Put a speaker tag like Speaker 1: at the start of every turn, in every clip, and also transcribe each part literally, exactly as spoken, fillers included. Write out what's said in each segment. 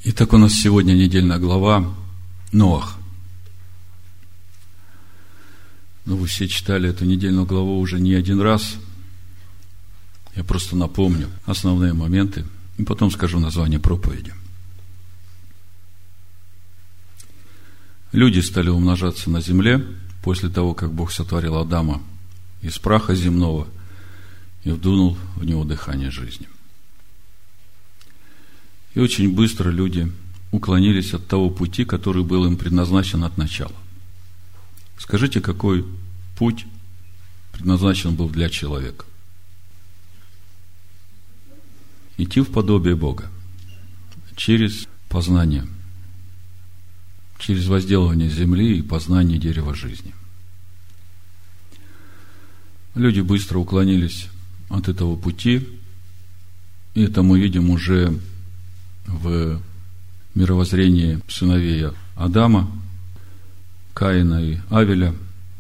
Speaker 1: Итак, у нас сегодня недельная глава Ноах. Ну, вы все читали эту недельную главу уже не один раз. Я просто напомню основные моменты и потом скажу название проповеди. Люди стали умножаться на земле после того, как Бог сотворил Адама из праха земного и вдунул в него дыхание жизни. И очень быстро люди уклонились от того пути, который был им предназначен от начала. Скажите, какой путь предназначен был для человека? Идти в подобие Бога через познание, через возделывание земли и познание дерева жизни. Люди быстро уклонились от этого пути, и это мы видим уже в мировоззрении сыновей Адама, Каина и Авеля.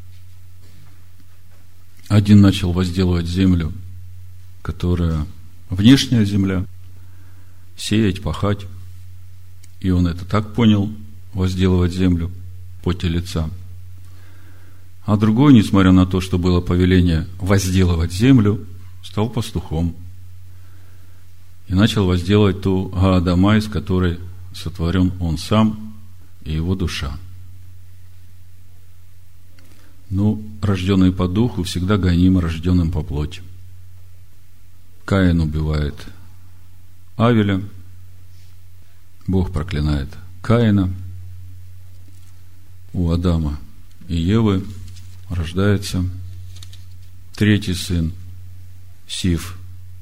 Speaker 1: Один начал возделывать землю, которая внешняя земля, сеять, пахать. И он это так понял, возделывать землю в поте лица. А другой, несмотря на то, что было повеление возделывать землю, стал пастухом. И начал возделывать ту Гаадама, из которой сотворен он сам и его душа. Ну, рожденный по духу всегда гоним рожденным по плоти. Каин убивает Авеля, Бог проклинает Каина. У Адама и Евы рождается третий сын, Сиф.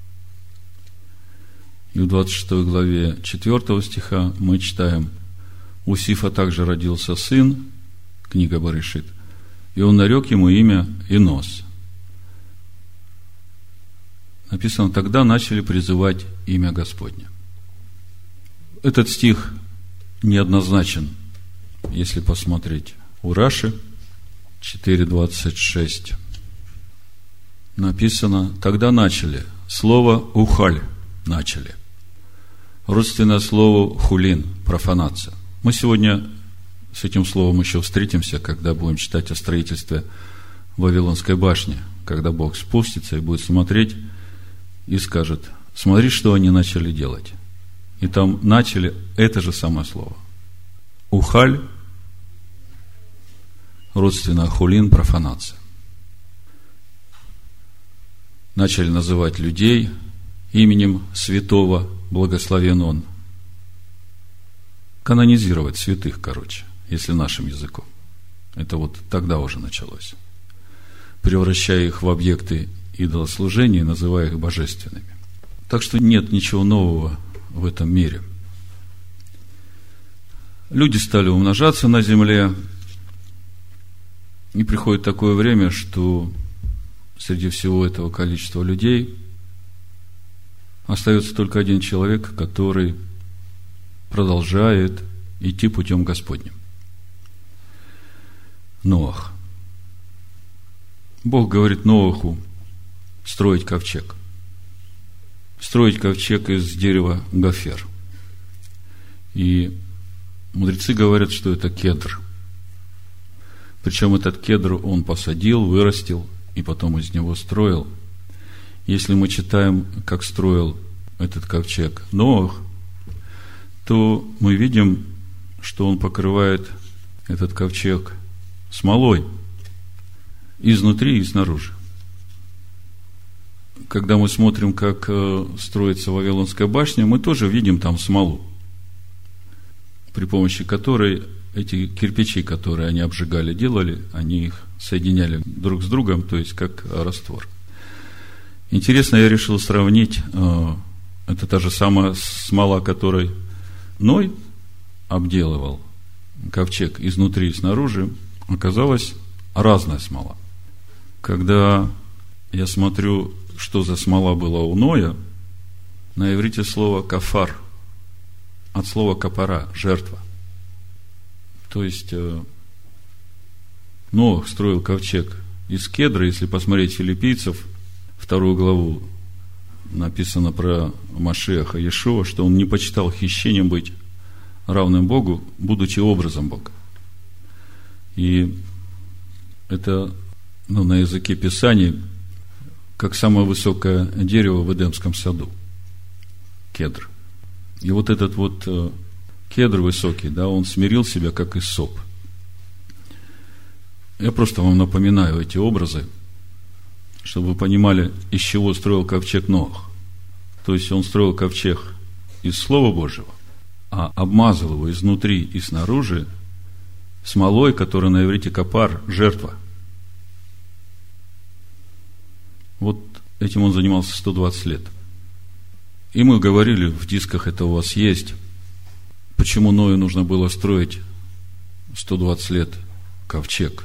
Speaker 1: И в двадцать шестой главе четвёртого стиха мы читаем: у Сифа также родился сын, книга Баришит, и он нарек ему имя Енос. Написано: тогда начали призывать имя Господне. Этот стих неоднозначен, если посмотреть у Раши четыре двадцать шесть. Написано: тогда начали. Слово ухаль начали. Родственное слову хулин, профанация. Мы сегодня с этим словом еще встретимся, когда будем читать о строительстве Вавилонской башни, когда Бог спустится и будет смотреть и скажет: смотри, что они начали делать. И там начали это же самое слово. Ухаль, родственное хулин, профанация. Начали называть людей именем святого, благословен он. Канонизировать святых, короче, если нашим языком. Это вот тогда уже началось. Превращая их в объекты идолослужения и называя их божественными. Так что нет ничего нового в этом мире. Люди стали умножаться на земле, и приходит такое время, что среди всего этого количества людей остается только один человек, который продолжает идти путем Господним. Ноах. Бог говорит Ноаху строить ковчег. Строить ковчег из дерева гофер. И мудрецы говорят, что это кедр. Причем этот кедр он посадил, вырастил и потом из него строил. Если мы читаем, как строил этот ковчег Ноах, то мы видим, что он покрывает этот ковчег смолой изнутри и снаружи. Когда мы смотрим, как строится Вавилонская башня, мы тоже видим там смолу, при помощи которой эти кирпичи, которые они обжигали, делали, они их соединяли друг с другом, то есть как раствор. Интересно, я решил сравнить, это та же самая смола, которой Ной обделывал ковчег изнутри и снаружи, оказалась разная смола. Когда я смотрю, что за смола была у Ноя, на иврите слово кафар, от слова капара, жертва. То есть Ноах строил ковчег из кедра. Если посмотреть Филиппийцев, вторую главу, написано про Машиаха Иешуа, что он не почитал хищением быть равным Богу, будучи образом Бога. И это, ну, на языке Писаний, как самое высокое дерево в Эдемском саду. Кедр. И вот этот вот э, кедр высокий, да, он смирил себя, как иссоп. Я просто вам напоминаю эти образы, чтобы вы понимали, из чего строил ковчег Ноах. То есть он строил ковчег из Слова Божьего, а обмазал его изнутри и снаружи смолой, которая на иврите капар, жертва. Вот этим он занимался сто двадцать лет. И мы говорили, в дисках это у вас есть, почему Ною нужно было строить сто двадцать лет ковчег.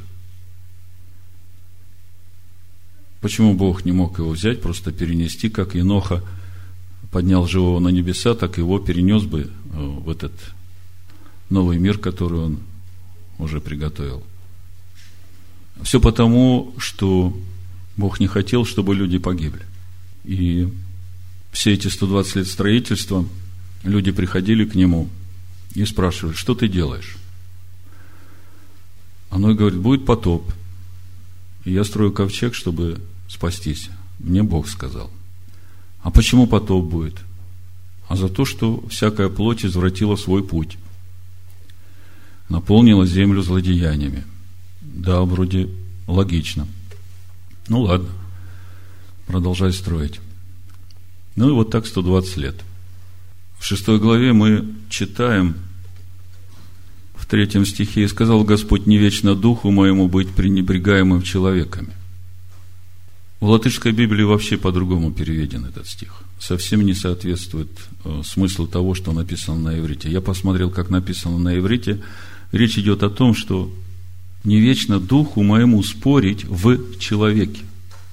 Speaker 1: Почему Бог не мог его взять, просто перенести, как Еноха поднял живого на небеса, так его перенес бы в этот новый мир, который он уже приготовил. Все потому, что Бог не хотел, чтобы люди погибли. И все эти сто двадцать лет строительства люди приходили к нему и спрашивали: что ты делаешь? Оно и говорит: будет потоп, и я строю ковчег, чтобы спастись. Мне Бог сказал. А почему потоп будет? А за то, что всякая плоть извратила свой путь, наполнила землю злодеяниями. Да, вроде логично. Ну ладно, продолжай строить. Ну и вот так сто двадцать лет. В шестой главе мы читаем в третьем стихе: «И сказал Господь: не вечно духу моему быть пренебрегаемым человеками». В латышской Библии вообще по-другому переведен этот стих. Совсем не соответствует э, смыслу того, что написано на иврите. Я посмотрел, как написано на иврите. Речь идет о том, что не вечно духу моему спорить в человеке.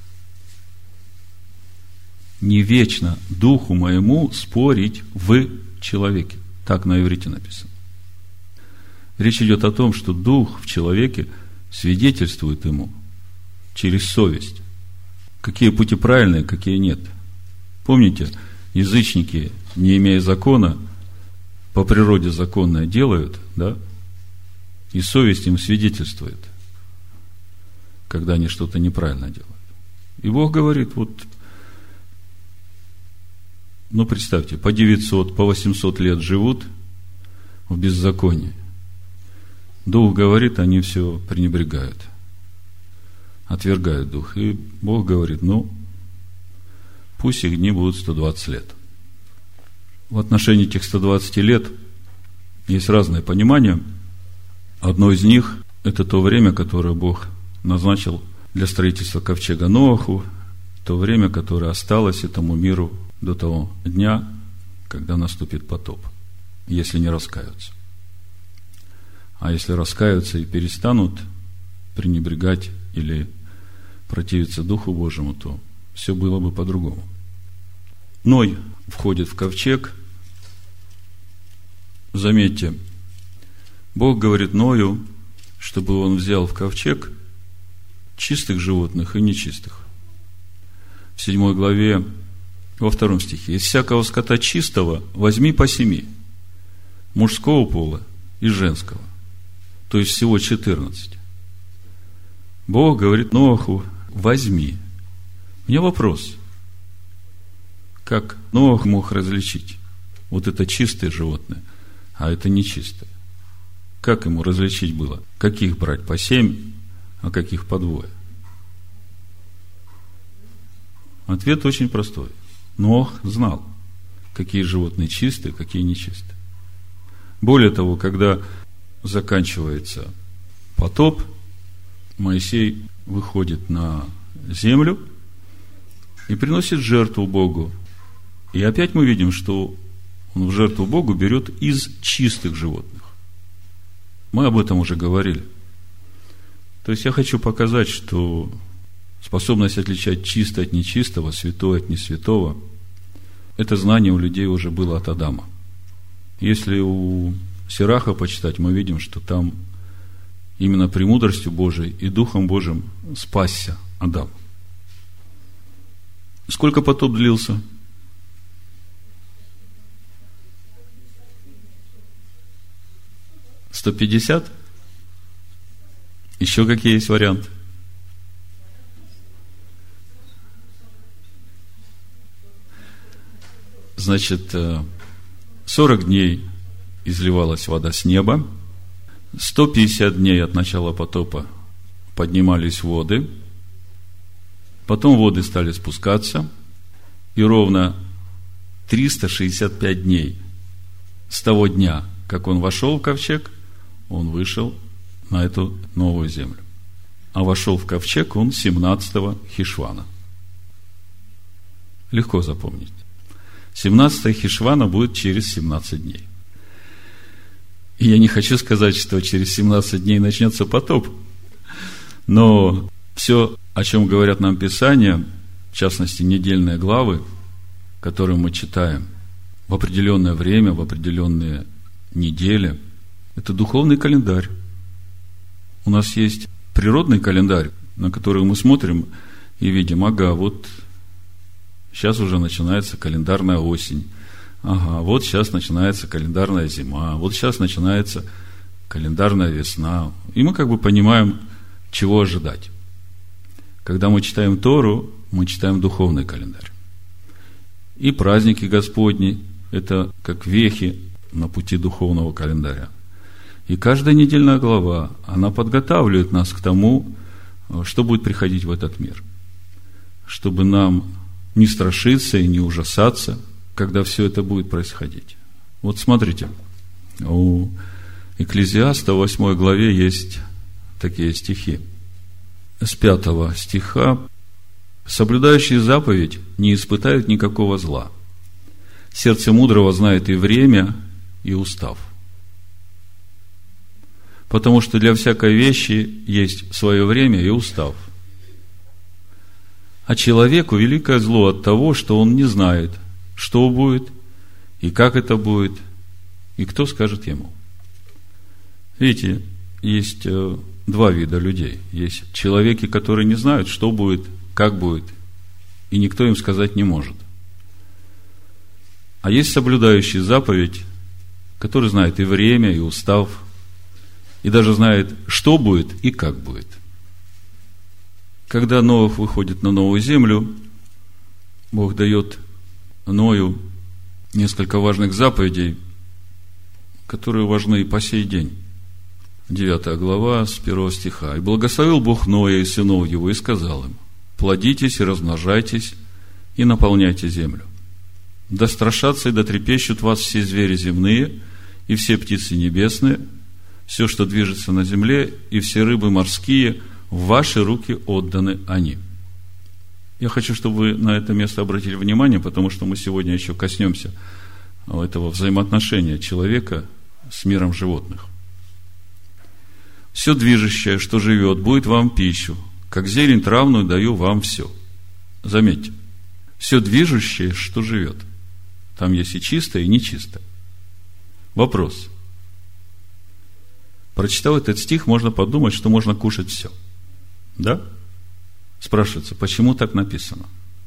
Speaker 1: Не вечно духу моему спорить в человеке. Так на иврите написано. Речь идет о том, что дух в человеке свидетельствует ему через совесть, какие пути правильные, какие нет. Помните, язычники, не имея закона, по природе законное делают, да? И совесть им свидетельствует, когда они что-то неправильно делают. И Бог говорит: вот, ну представьте, по девятьсот, по восемьсот лет живут в беззаконии. Дух говорит, они все пренебрегают, отвергают Дух. И Бог говорит: ну, пусть их дни будут сто двадцать лет. В отношении этих ста двадцати лет есть разные понимания. Одно из них – это то время, которое Бог назначил для строительства ковчега Ноаху, то время, которое осталось этому миру до того дня, когда наступит потоп, если не раскаются. А если раскаются и перестанут пренебрегать или противиться Духу Божьему, то все было бы по-другому. Ной входит в ковчег. Заметьте, Бог говорит Ною, чтобы он взял в ковчег чистых животных и нечистых. В седьмой главе, во втором стихе: «Из всякого скота чистого возьми по семи, мужского пола и женского». То есть всего четырнадцать. Бог говорит Ноаху: возьми. У меня вопрос: как Ноах мог различить? Вот это чистое животное, а это нечистое. Как ему различить было? Каких брать по семь, а каких по двое? Ответ очень простой. Ноах знал, какие животные чистые, какие нечистые. Более того, когда заканчивается потоп, Моисей выходит на землю и приносит жертву Богу. И опять мы видим, что он в жертву Богу берет из чистых животных. Мы об этом уже говорили. То есть я хочу показать, что способность отличать чистое от нечистого, святое от несвятого, это знание у людей уже было от Адама. Если у Сираха почитать, мы видим, что там именно премудростью Божией и Духом Божьим спасся Адам. Сколько потоп длился? сто пятьдесят? Еще какие есть варианты? Значит, сорок дней изливалась вода с неба, сто пятьдесят дней от начала потопа поднимались воды, потом воды стали спускаться, и ровно триста шестьдесят пять дней с того дня, как он вошел в ковчег, он вышел на эту новую землю. А вошел в ковчег он семнадцатого Хишвана. Легко запомнить. семнадцатого Хишвана будет через семнадцать дней. И я не хочу сказать, что через семнадцать дней начнется потоп. Но все, о чем говорят нам Писания, в частности, недельные главы, которые мы читаем в определенное время, в определенные недели, это духовный календарь. У нас есть природный календарь, на который мы смотрим и видим, ага, вот сейчас уже начинается календарная осень, ага, вот сейчас начинается календарная зима, вот сейчас начинается календарная весна. И мы как бы понимаем, чего ожидать. Когда мы читаем Тору, мы читаем духовный календарь. И праздники Господни – это как вехи на пути духовного календаря. И каждая недельная глава, она подготавливает нас к тому, что будет приходить в этот мир. Чтобы нам не страшиться и не ужасаться, когда все это будет происходить. Вот смотрите, у Экклезиаста в восьмой главе есть такие стихи. С пятого стиха: «Соблюдающие заповедь не испытают никакого зла. Сердце мудрого знает и время, и устав. Потому что для всякой вещи есть свое время и устав. А человеку великое зло от того, что он не знает, что будет, и как это будет, и кто скажет ему». Видите, есть два вида людей. Есть человеки, которые не знают, что будет, как будет, и никто им сказать не может. А есть соблюдающий заповедь, который знает и время, и устав, и даже знает, что будет и как будет. Когда Ноах выходит на новую землю, Бог дает Ною несколько важных заповедей, которые важны и по сей день. девятая глава, с первого стиха. «И благословил Бог Ноя и сынов его, и сказал им: плодитесь и размножайтесь, и наполняйте землю. Да страшатся и да трепещут вас все звери земные, и все птицы небесные, все, что движется на земле, и все рыбы морские, в ваши руки отданы они». Я хочу, чтобы вы на это место обратили внимание, потому что мы сегодня еще коснемся этого взаимоотношения человека с миром животных. «Все движущее, что живет, будет вам пищу, как зелень травную даю вам все». Заметьте, все движущее, что живет. Там есть и чистое, и нечистое. Вопрос. Прочитав этот стих, можно подумать, что можно кушать все. Да? Спрашивается, почему так написано?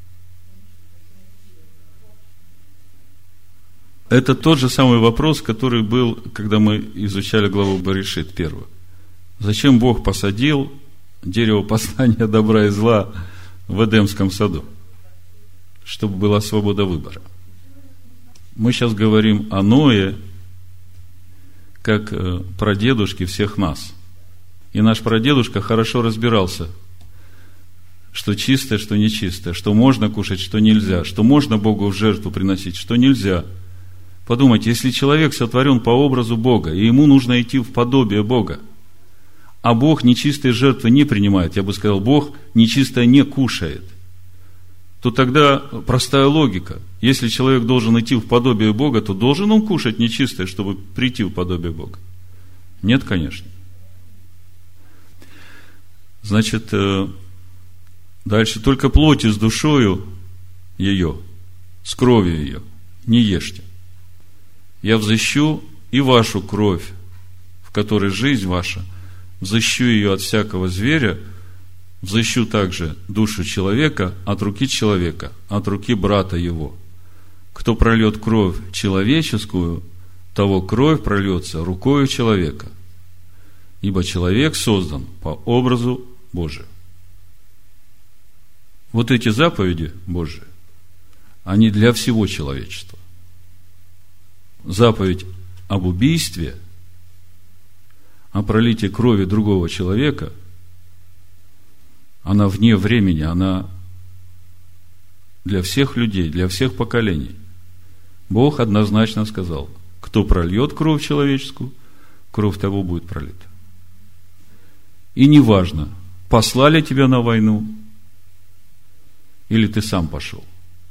Speaker 1: Это тот же самый вопрос, который был, когда мы изучали главу Берешит первую. Зачем Бог посадил дерево познания добра и зла в Эдемском саду? Чтобы была свобода выбора. Мы сейчас говорим о Ное, как прадедушке всех нас. И наш прадедушка хорошо разбирался, что чистое, что нечистое, что можно кушать, что нельзя, что можно Богу в жертву приносить, что нельзя. Подумайте, если человек сотворен по образу Бога, и ему нужно идти в подобие Бога, а Бог нечистые жертвы не принимает, я бы сказал, Бог нечистое не кушает, то тогда простая логика. Если человек должен идти в подобие Бога, то должен он кушать нечистое, чтобы прийти в подобие Бога? Нет, конечно. Значит, дальше: только плотью с душою ее, с кровью ее не ешьте. Я взыщу и вашу кровь, в которой жизнь ваша, взыщу ее от всякого зверя, взыщу также душу человека от руки человека, от руки брата его. Кто прольет кровь человеческую, того кровь прольется рукою человека. ибо человек создан по образу Божию. Вот эти заповеди Божии, они для всего человечества. Заповедь об убийстве, о пролитии крови другого человека, она вне времени, она для всех людей, для всех поколений. Бог однозначно сказал: кто прольет кровь человеческую, кровь того будет пролита. И неважно, послали тебя на войну, или ты сам пошел.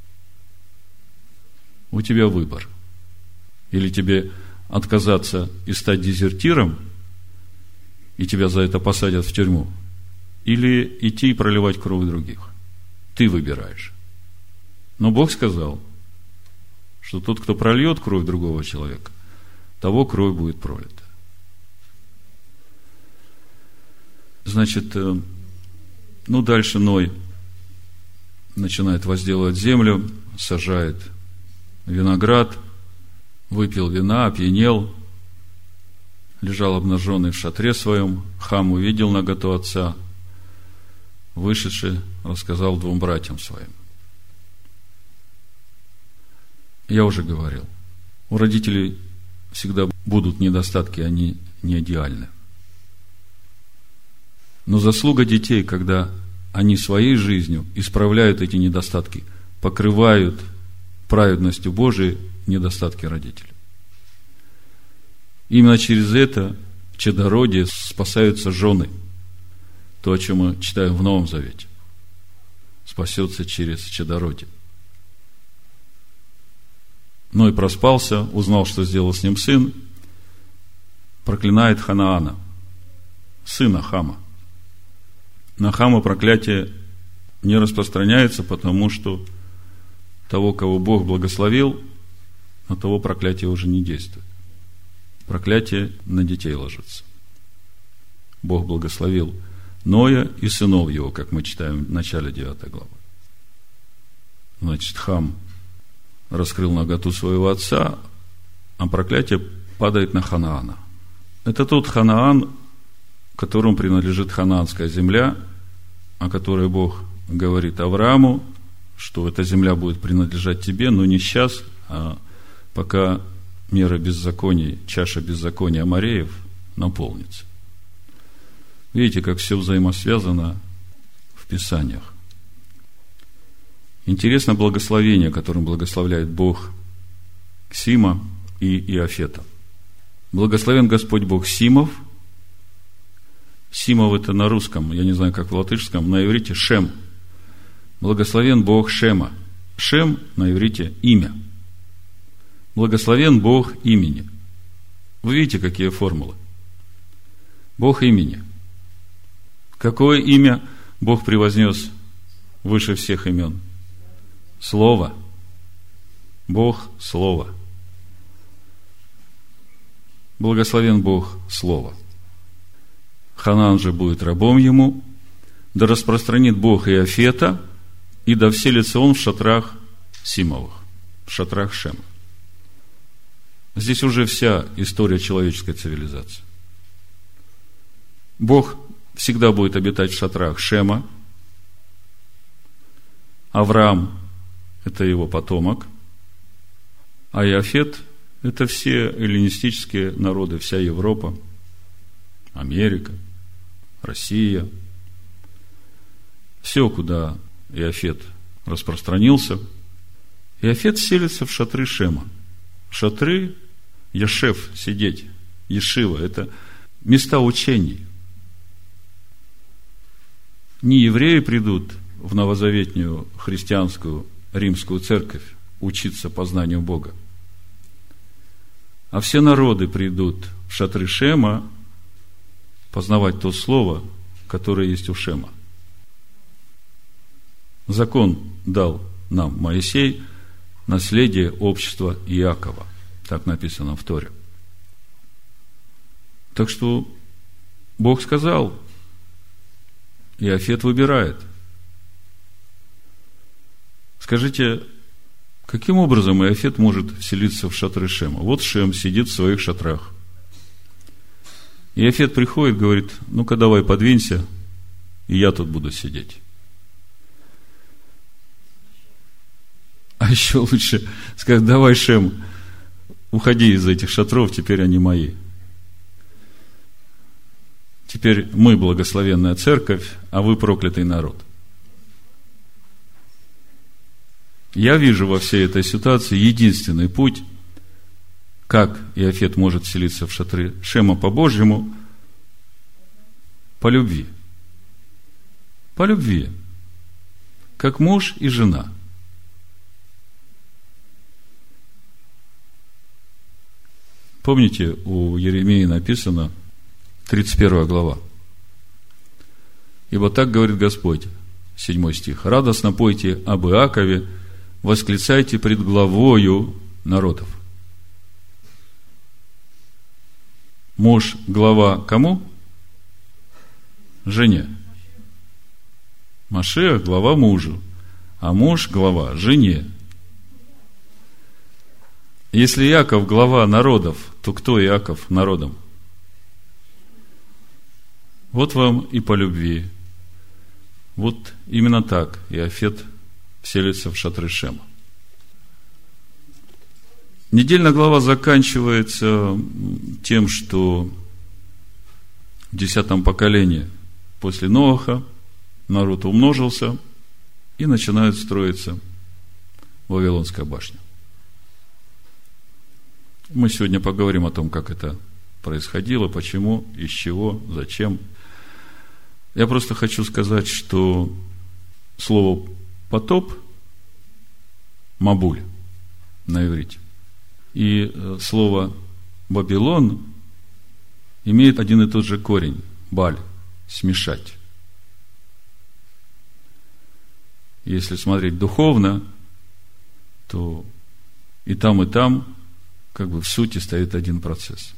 Speaker 1: У тебя выбор. Или тебе отказаться и стать дезертиром, и тебя за это посадят в тюрьму, или идти и проливать кровь других. Ты выбираешь. Но Бог сказал, что тот, кто прольет кровь другого человека, того кровь будет пролита. Значит, ну дальше Ной начинает возделывать землю, сажает виноград, выпил вина, опьянел, лежал обнаженный в шатре своем. Хам увидел наготу отца, вышедший, рассказал двум братьям своим. Я уже говорил, у родителей всегда будут недостатки, они не идеальны. Но заслуга детей, когда они своей жизнью исправляют эти недостатки, покрывают праведностью Божией недостатки родителей. Именно через это в чадородии спасаются жены. То, о чем мы читаем в Новом Завете. Спасется через чадородие. Ной проспался, узнал, что сделал с ним сын, проклинает Ханаана, сына Хама. На Хама проклятие не распространяется, потому что того, кого Бог благословил, на того проклятие уже не действует. Проклятие на детей ложится. Бог благословил Ноя и сынов его, как мы читаем в начале девятой главы. Значит, Хам раскрыл наготу своего отца, а проклятие падает на Ханаана. Это тот Ханаан, которому принадлежит ханаанская земля, о которой Бог говорит Аврааму, что эта земля будет принадлежать тебе, но не сейчас, а пока мера беззаконий, чаша беззакония Амореев наполнится. Видите, как все взаимосвязано в Писаниях. Интересно благословение, которым благословляет Бог Сима и Иофета. Благословен Господь Бог Симов. Симов это на русском, я не знаю, как в латышском, на иврите Шем. Благословен Бог Шема. Шем на иврите имя. Благословен Бог имени. Вы видите, какие формулы? Бог имени. Какое имя Бог превознес выше всех имен? Слово. Бог Слово. Благословен Бог Слово. Ханаан же будет рабом ему, да распространит Бог Иофета, и да вселится он в шатрах Симовых, в шатрах Шема. Здесь уже вся история человеческой цивилизации. Бог всегда будет обитать в шатрах Шема. Авраам – это его потомок, а Иофет – это все эллинистические народы, вся Европа, Америка, Россия. Все, куда Иофет распространился. Иофет селится в шатры Шема. Шатры, Яшев, сидеть, Ешива – это места учений. Не евреи придут в новозаветнюю христианскую римскую церковь учиться познанию Бога, а все народы придут в шатры Шема познавать то слово, которое есть у Шема. Закон дал нам Моисей, наследие общества Иакова. Так написано в Торе. Так что Бог сказал, Иофет выбирает. Скажите, каким образом Иофет может вселиться в шатры Шема? Вот Шем сидит в своих шатрах. И Иофет приходит, говорит: ну-ка давай подвинься, и я тут буду сидеть. А еще лучше сказать: давай, Шем, уходи из этих шатров, теперь они мои. Теперь мы благословенная церковь, а вы проклятый народ. Я вижу во всей этой ситуации единственный путь, как Иофет может вселиться в шатры Шема по-божьему, по любви. По любви. Как муж и жена. Помните, у Еремии написано, тридцать первая глава. «Ибо так говорит Господь», седьмой стих: «Радостно пойте об Иакове, восклицайте пред главою народов». Муж – глава кому? Жене. Машиах – глава мужу, а муж – глава жене. Если Иаков – глава народов, то кто Иаков народом? Вот вам и по любви. Вот именно так Иофет вселится в шатры Шема. Недельная глава заканчивается тем, что в десятом поколении после Ноаха народ умножился и начинает строиться Вавилонская башня. Мы сегодня поговорим о том, как это происходило, почему, из чего, зачем. Я просто хочу сказать, что слово «потоп» – «мабуль» на иврите. И слово «Вавилон» имеет один и тот же корень – «баль» – смешать. Если смотреть духовно, то и там, и там как бы в сути стоит один процесс.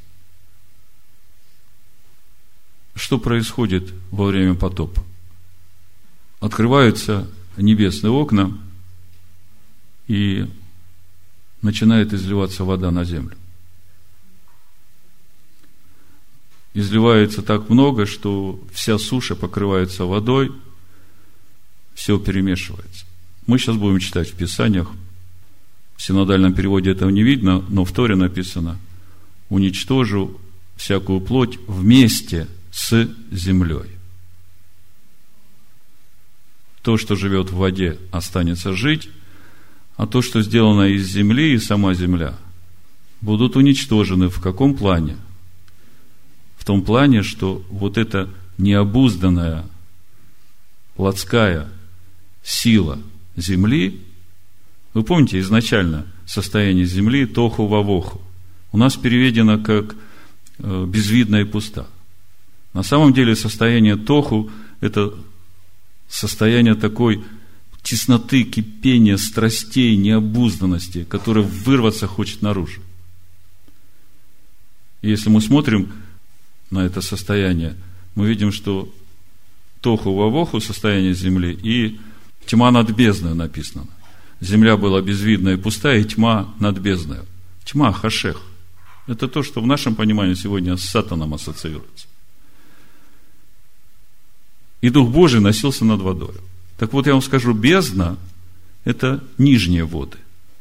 Speaker 1: Что происходит во время потопа? Открываются небесные окна, и начинает изливаться вода на землю. Изливается так много, что вся суша покрывается водой, все перемешивается. Мы сейчас будем читать в Писаниях. В синодальном переводе этого не видно, но в Торе написано: «Уничтожу всякую плоть вместе с землей». То, что живет в воде, останется жить, а то, что сделано из земли и сама земля, будут уничтожены. В каком плане? В том плане, что вот эта необузданная плотская сила земли, вы помните, изначально состояние земли тоху вавоху у нас переведено как безвидна и пуста. На самом деле состояние тоху – это состояние такой тесноты, кипения, страстей, необузданности, которая вырваться хочет наружу. И если мы смотрим на это состояние, мы видим, что тоху вавоху, состояние земли, и тьма над бездной написано. Земля была безвидна и пустая, и тьма над бездной. Тьма, хашех. Это то, что в нашем понимании сегодня с сатаном ассоциируется. И Дух Божий носился над водой. Так вот, я вам скажу, бездна – это нижние воды.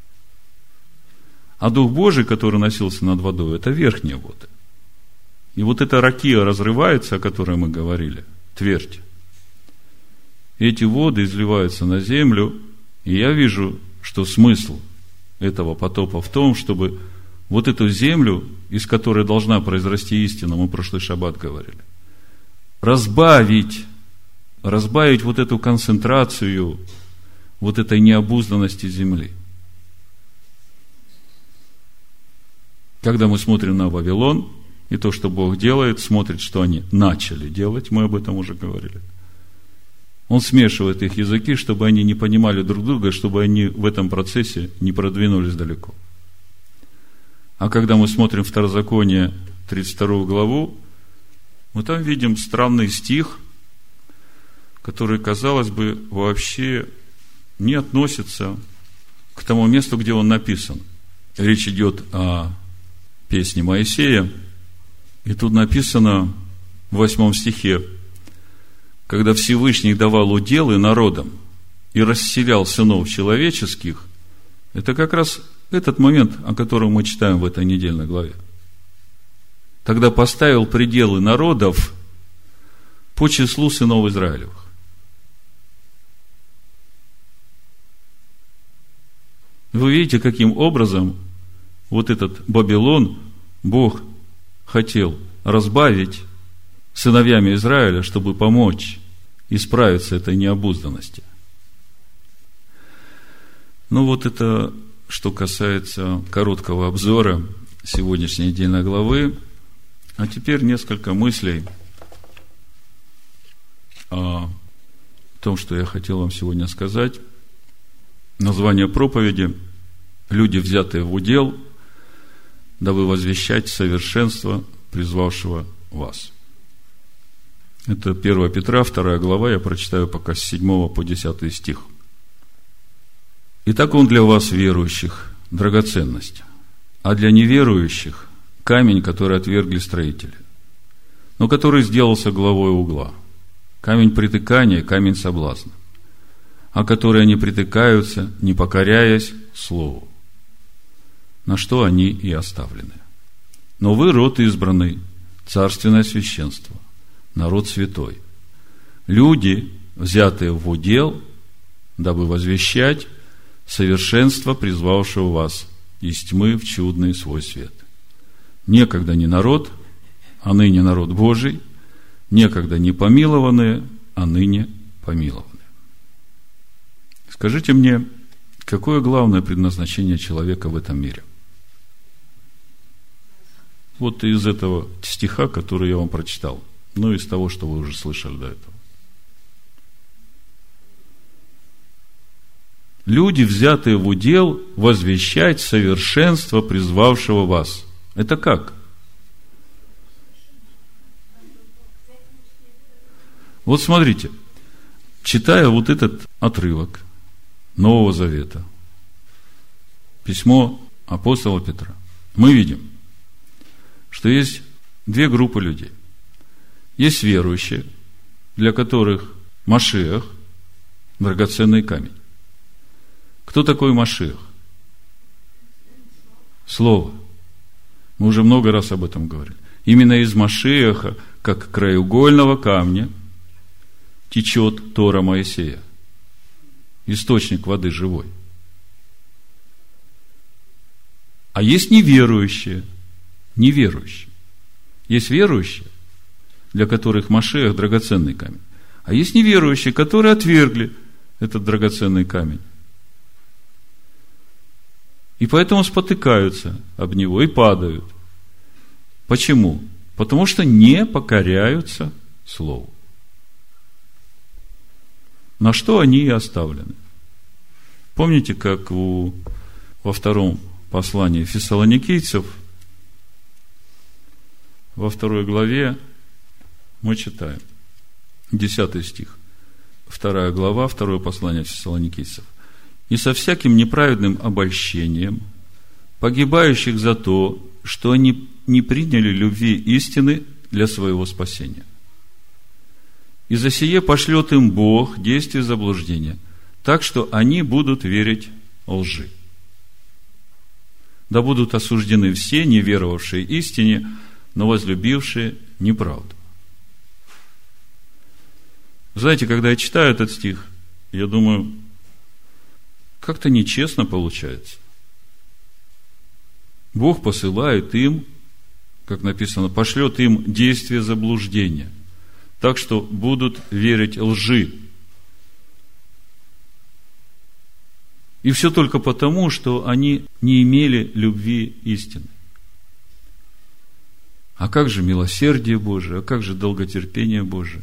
Speaker 1: А Дух Божий, который носился над водой, это верхние воды. И вот эта ракия разрывается, о которой мы говорили, твердь. И эти воды изливаются на землю, и я вижу, что смысл этого потопа в том, чтобы вот эту землю, из которой должна произрасти истина, мы в прошлый шаббат говорили, разбавить, разбавить вот эту концентрацию вот этой необузданности земли. Когда мы смотрим на Вавилон, и то, что Бог делает, смотрит, что они начали делать, мы об этом уже говорили. Он смешивает их языки, чтобы они не понимали друг друга, чтобы они в этом процессе не продвинулись далеко. А когда мы смотрим Второзаконие, тридцать вторую главу, мы там видим странный стих, который, казалось бы, вообще не относится к тому месту, где он написан. Речь идет о песне Моисея, И тут написано в восьмом стихе: когда Всевышний давал уделы народам и расселял сынов человеческих, это как раз этот момент, о котором мы читаем в этой недельной главе. Тогда поставил пределы народов по числу сынов Израилевых. Вы видите, каким образом вот этот Вавилон Бог хотел разбавить сыновьями Израиля, чтобы помочь исправиться этой необузданности. Ну вот это, что касается короткого обзора сегодняшней недельной главы. А теперь несколько мыслей о том, что я хотел вам сегодня сказать. Название проповеди: «Люди, взятые в удел, дабы возвещать совершенство призвавшего вас». Это первое Петра, вторая глава, я прочитаю пока с седьмого по десятый стих. «Итак, он для вас, верующих, драгоценность, а для неверующих камень, который отвергли строители, но который сделался главой угла, камень притыкания, камень соблазна, о который они притыкаются, не покоряясь слову, на что они и оставлены. Но вы род избранный, царственное священство, народ святой, люди, взятые в удел, дабы возвещать совершенство призвавшего вас из тьмы в чудный свой свет. Некогда не народ, а ныне народ Божий, некогда не помилованные, а ныне помилованные». Скажите мне, какое главное предназначение человека в этом мире? Вот из этого стиха, который я вам прочитал, ну, из того, что вы уже слышали до этого. Люди, взятые в удел, возвещать совершенство призвавшего вас. Это как? Вот смотрите, читая вот этот отрывок Нового Завета, письмо апостола Петра, мы видим, что есть две группы людей. Есть верующие, для которых Машиах – драгоценный камень. Кто такой Машиах? Слово. Мы уже много раз об этом говорили. Именно из Машиаха, как краеугольного камня, течет Тора Моисея, источник воды живой. А есть неверующие, неверующие. Есть верующие, для которых Машиах – драгоценный камень. А есть неверующие, которые отвергли этот драгоценный камень. И поэтому спотыкаются об него и падают. Почему? Потому что не покоряются Слову. На что они и оставлены. Помните, как у, во втором послании фессалоникийцев, во второй главе мы читаем, десятый стих, вторая глава, второе послание фессалоникийцев: «И со всяким неправедным обольщением погибающих за то, что они не приняли любви истины для своего спасения. И за сие пошлет им Бог действие заблуждения, так что они будут верить лжи. Да будут осуждены все, не веровавшие истине, но возлюбившие неправду». Знаете, когда я читаю этот стих, я думаю, как-то нечестно получается. Бог посылает им, как написано, пошлет им действие заблуждения, так что будут верить лжи. И все только потому, что они не имели любви истины. А как же милосердие Божие, а как же долготерпение Божие?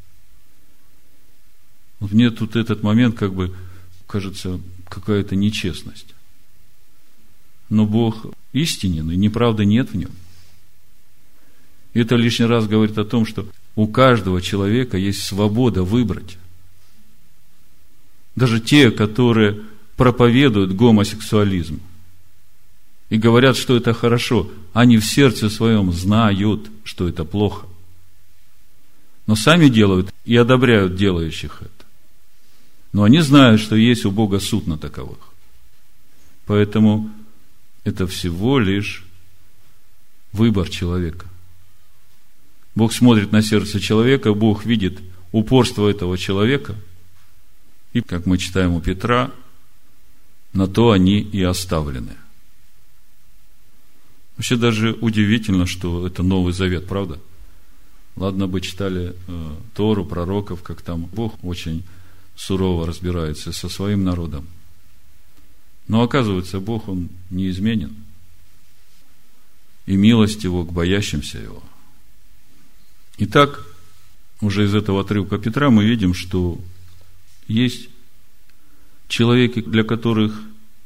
Speaker 1: Вот мне тут этот момент, как бы, кажется, какая-то нечестность. Но Бог истинен, и неправды нет в нем. И это лишний раз говорит о том, что у каждого человека есть свобода выбрать. Даже те, которые проповедуют гомосексуализм. и говорят, что это хорошо, они в сердце своем знают, что это плохо. Но сами делают и одобряют делающих это. Но они знают, что есть у Бога суд на таковых. Поэтому это всего лишь выбор человека. Бог смотрит на сердце человека, Бог видит упорство этого человека, и, как мы читаем у Петра, на то они и оставлены. Вообще даже удивительно, что это Новый Завет, правда? Ладно бы читали э, Тору, пророков, как там Бог очень сурово разбирается со своим народом. Но оказывается, Бог, Он неизменен. И милость Его к боящимся Его. Итак, уже из этого отрывка Петра мы видим, что есть человеки, для которых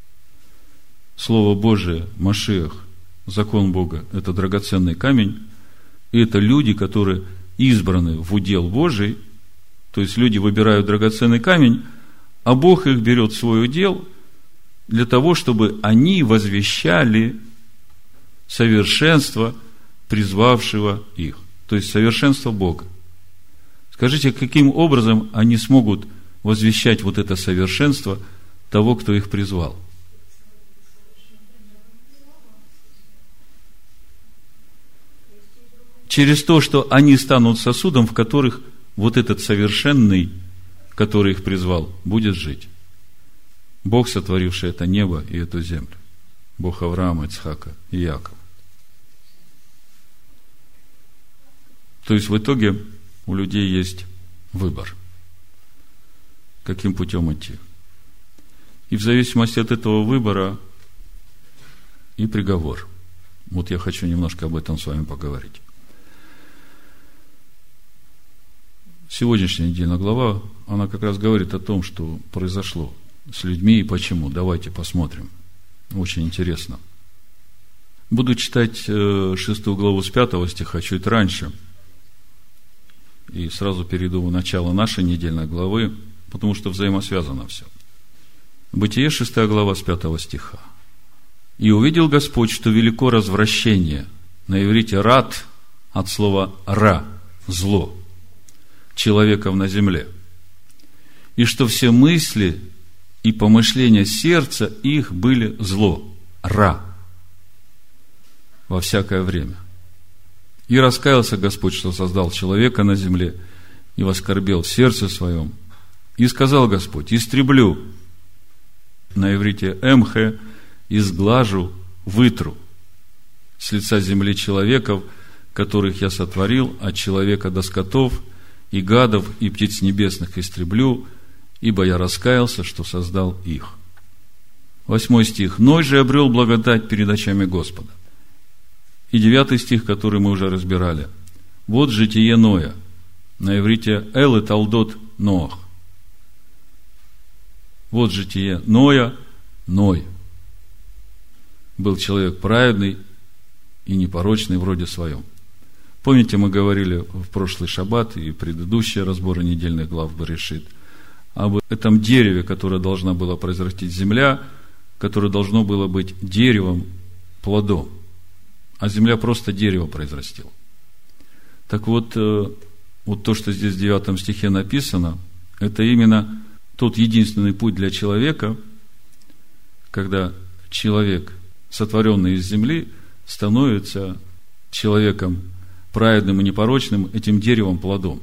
Speaker 1: Слово Божие, Машиах, закон Бога – это драгоценный камень, и это люди, которые избраны в удел Божий, то есть люди выбирают драгоценный камень, а Бог их берет в свой удел для того, чтобы они возвещали совершенство призвавшего их, то есть совершенство Бога. Скажите, каким образом они смогут возвещать вот это совершенство того, кто их призвал? Через то, что они станут сосудом, в которых вот этот совершенный, который их призвал, будет жить. Бог, сотворивший это небо и эту землю. Бог Авраама, Ицхака и Иакова. То есть в итоге у людей есть выбор, каким путем идти. И в зависимости от этого выбора и приговор. Вот я хочу немножко об этом с вами поговорить. Сегодняшняя недельная глава, она как раз говорит о том, что произошло с людьми и почему. Давайте посмотрим. Очень интересно. Буду читать шестую главу с пятого стиха, чуть раньше. И сразу перейду в начало нашей недельной главы, потому что взаимосвязано все. Бытие, шестая глава с пятого стиха. «И увидел Господь, что велико развращение». На иврите «рад» от слова «ра» – «зло» человеков на земле. И что все мысли и помышления сердца их были зло, ра, во всякое время. И раскаялся Господь, что создал человека на земле, и воскорбел в сердце своем. И сказал Господь: истреблю, на иврите эмхе, изглажу, вытру с лица земли человеков, которых я сотворил, от человека до скотов, и гадов, и птиц небесных истреблю, ибо я раскаялся, что создал их. Восьмой стих. Ной же обрел благодать перед очами Господа. И девятый стих, который мы уже разбирали. Вот житие Ноя. На иврите эл и талдот Ноах. Вот житие Ноя, Ной. Был человек праведный и непорочный в роде своем. Помните, мы говорили в прошлый шаббат и предыдущие разборы недельных глав Берешит об этом дереве, которое должна была произрастить земля, которое должно было быть деревом, плодом, а земля просто дерево произрастила. Так вот, вот то, что здесь в девятом стихе написано, это именно тот единственный путь для человека, когда человек, сотворенный из земли, становится человеком праведным и непорочным, этим деревом, плодом.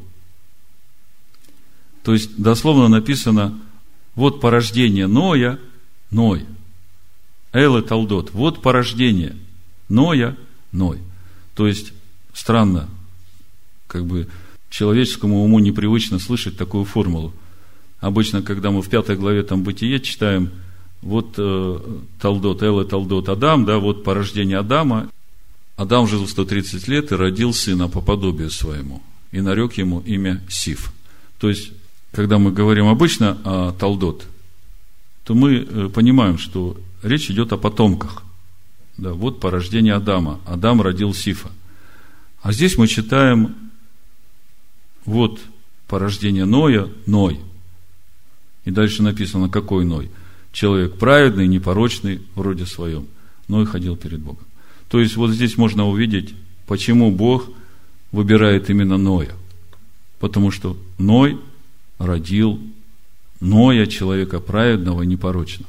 Speaker 1: То есть, дословно написано: вот порождение Ноя, Ной. Эл и Талдот. Вот порождение Ноя, Ной. То есть, странно, как бы человеческому уму непривычно слышать такую формулу. Обычно, когда мы в пятой главе там Бытие читаем, вот э, Талдот, Эл и Талдот, Адам, да, вот порождение Адама. Адам жил сто тридцать лет и родил сына по подобию своему, и нарек ему имя Сиф. То есть, когда мы говорим обычно о Талдот, то мы понимаем, что речь идет о потомках. Да, вот порождение Адама. Адам родил Сифа. А здесь мы читаем: вот порождение Ноя, Ной. И дальше написано, какой Ной? Человек праведный, непорочный в роде своем. Ной ходил перед Богом. То есть, вот здесь можно увидеть, почему Бог выбирает именно Ноя. Потому что Ной родил Ноя, человека праведного и непорочного.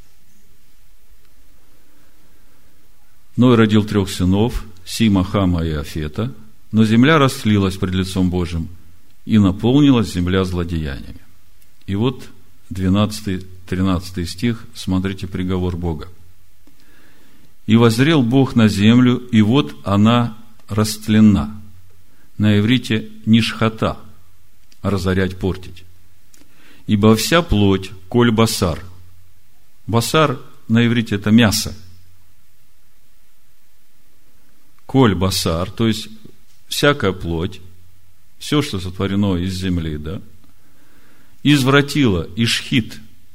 Speaker 1: Ной родил трех сынов, Сима, Хама и Афета, но земля растлилась пред лицом Божьим, и наполнилась земля злодеяниями. И вот двенадцатый-тринадцатый стих, смотрите приговор Бога. «И воззрел Бог на землю, и вот она растлена». На иврите нишхата, разорять, портить. «Ибо вся плоть, коль басар». Басар на иврите это мясо. Коль басар, то есть всякая плоть, все, что сотворено из земли, да, извратила ишхит.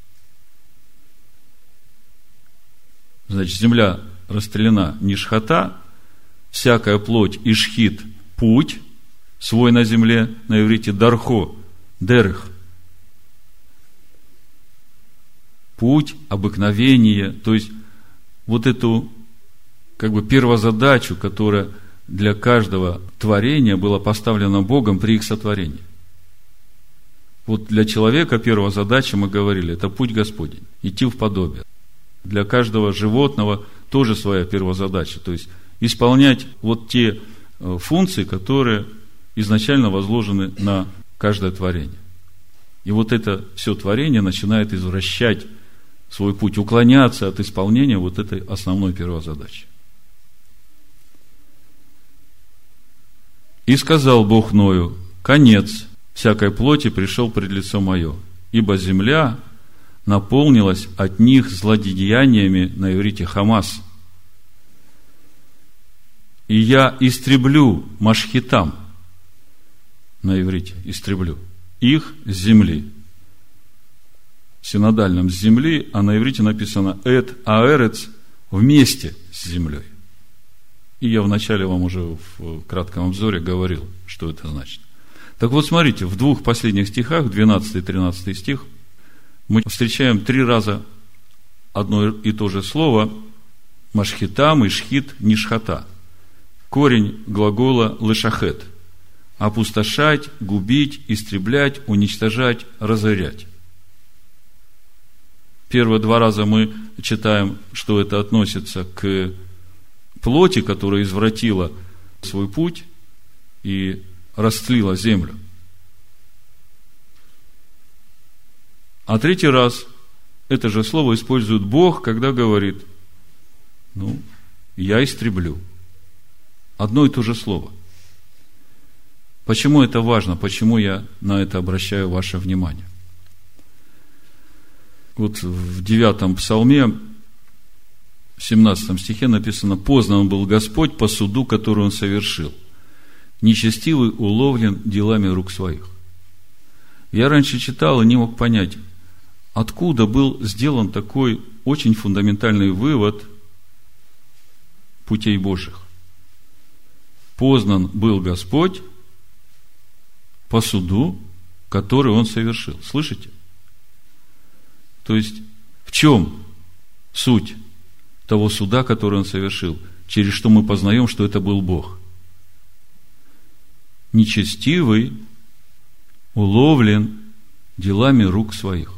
Speaker 1: Значит, земля растлена нишхата, всякая плоть ишхит путь свой на земле, на иврите дархо, дерех. Путь, обыкновение, то есть вот эту как бы первозадачу, которая для каждого творения была поставлена Богом при их сотворении. Вот для человека первая задача, мы говорили, это путь Господень, идти в подобие. Для каждого животного тоже своя первозадача, то есть исполнять вот те функции, которые изначально возложены на каждое творение. И вот это все творение начинает извращать свой путь, уклоняться от исполнения вот этой основной первозадачи. «И сказал Бог Ною: конец всякой плоти пришел пред лицо мое, ибо земля наполнилась от них злодеяниями», на иврите хамас. «И я истреблю машхитам», на иврите истреблю, «их с земли». В синодальном с земли, а на иврите написано «эт аэрец» вместе с землей. И я вначале вам уже в кратком обзоре говорил, что это значит. Так вот, смотрите, в двух последних стихах, двенадцатый и тринадцатый стих, мы встречаем три раза одно и то же слово машхитам, ишхит, нишхата. Корень глагола лешахет. Опустошать, губить, истреблять, уничтожать, разорять. Первые два раза мы читаем, что это относится к плоти, которая извратила свой путь и растлила землю. А третий раз это же слово использует Бог, когда говорит: ну, я истреблю. Одно и то же слово. Почему это важно? Почему я на это обращаю ваше внимание? Вот в девятом псалме, в семнадцатом стихе написано: «Познан был Господь по суду, который Он совершил. Нечестивый уловлен делами рук своих». Я раньше читал и не мог понять, откуда был сделан такой очень фундаментальный вывод путей Божьих. Познан был Господь по суду, который Он совершил. Слышите? То есть, в чем суть того суда, который Он совершил, через что мы познаем, что это был Бог? Нечестивый уловлен делами рук своих.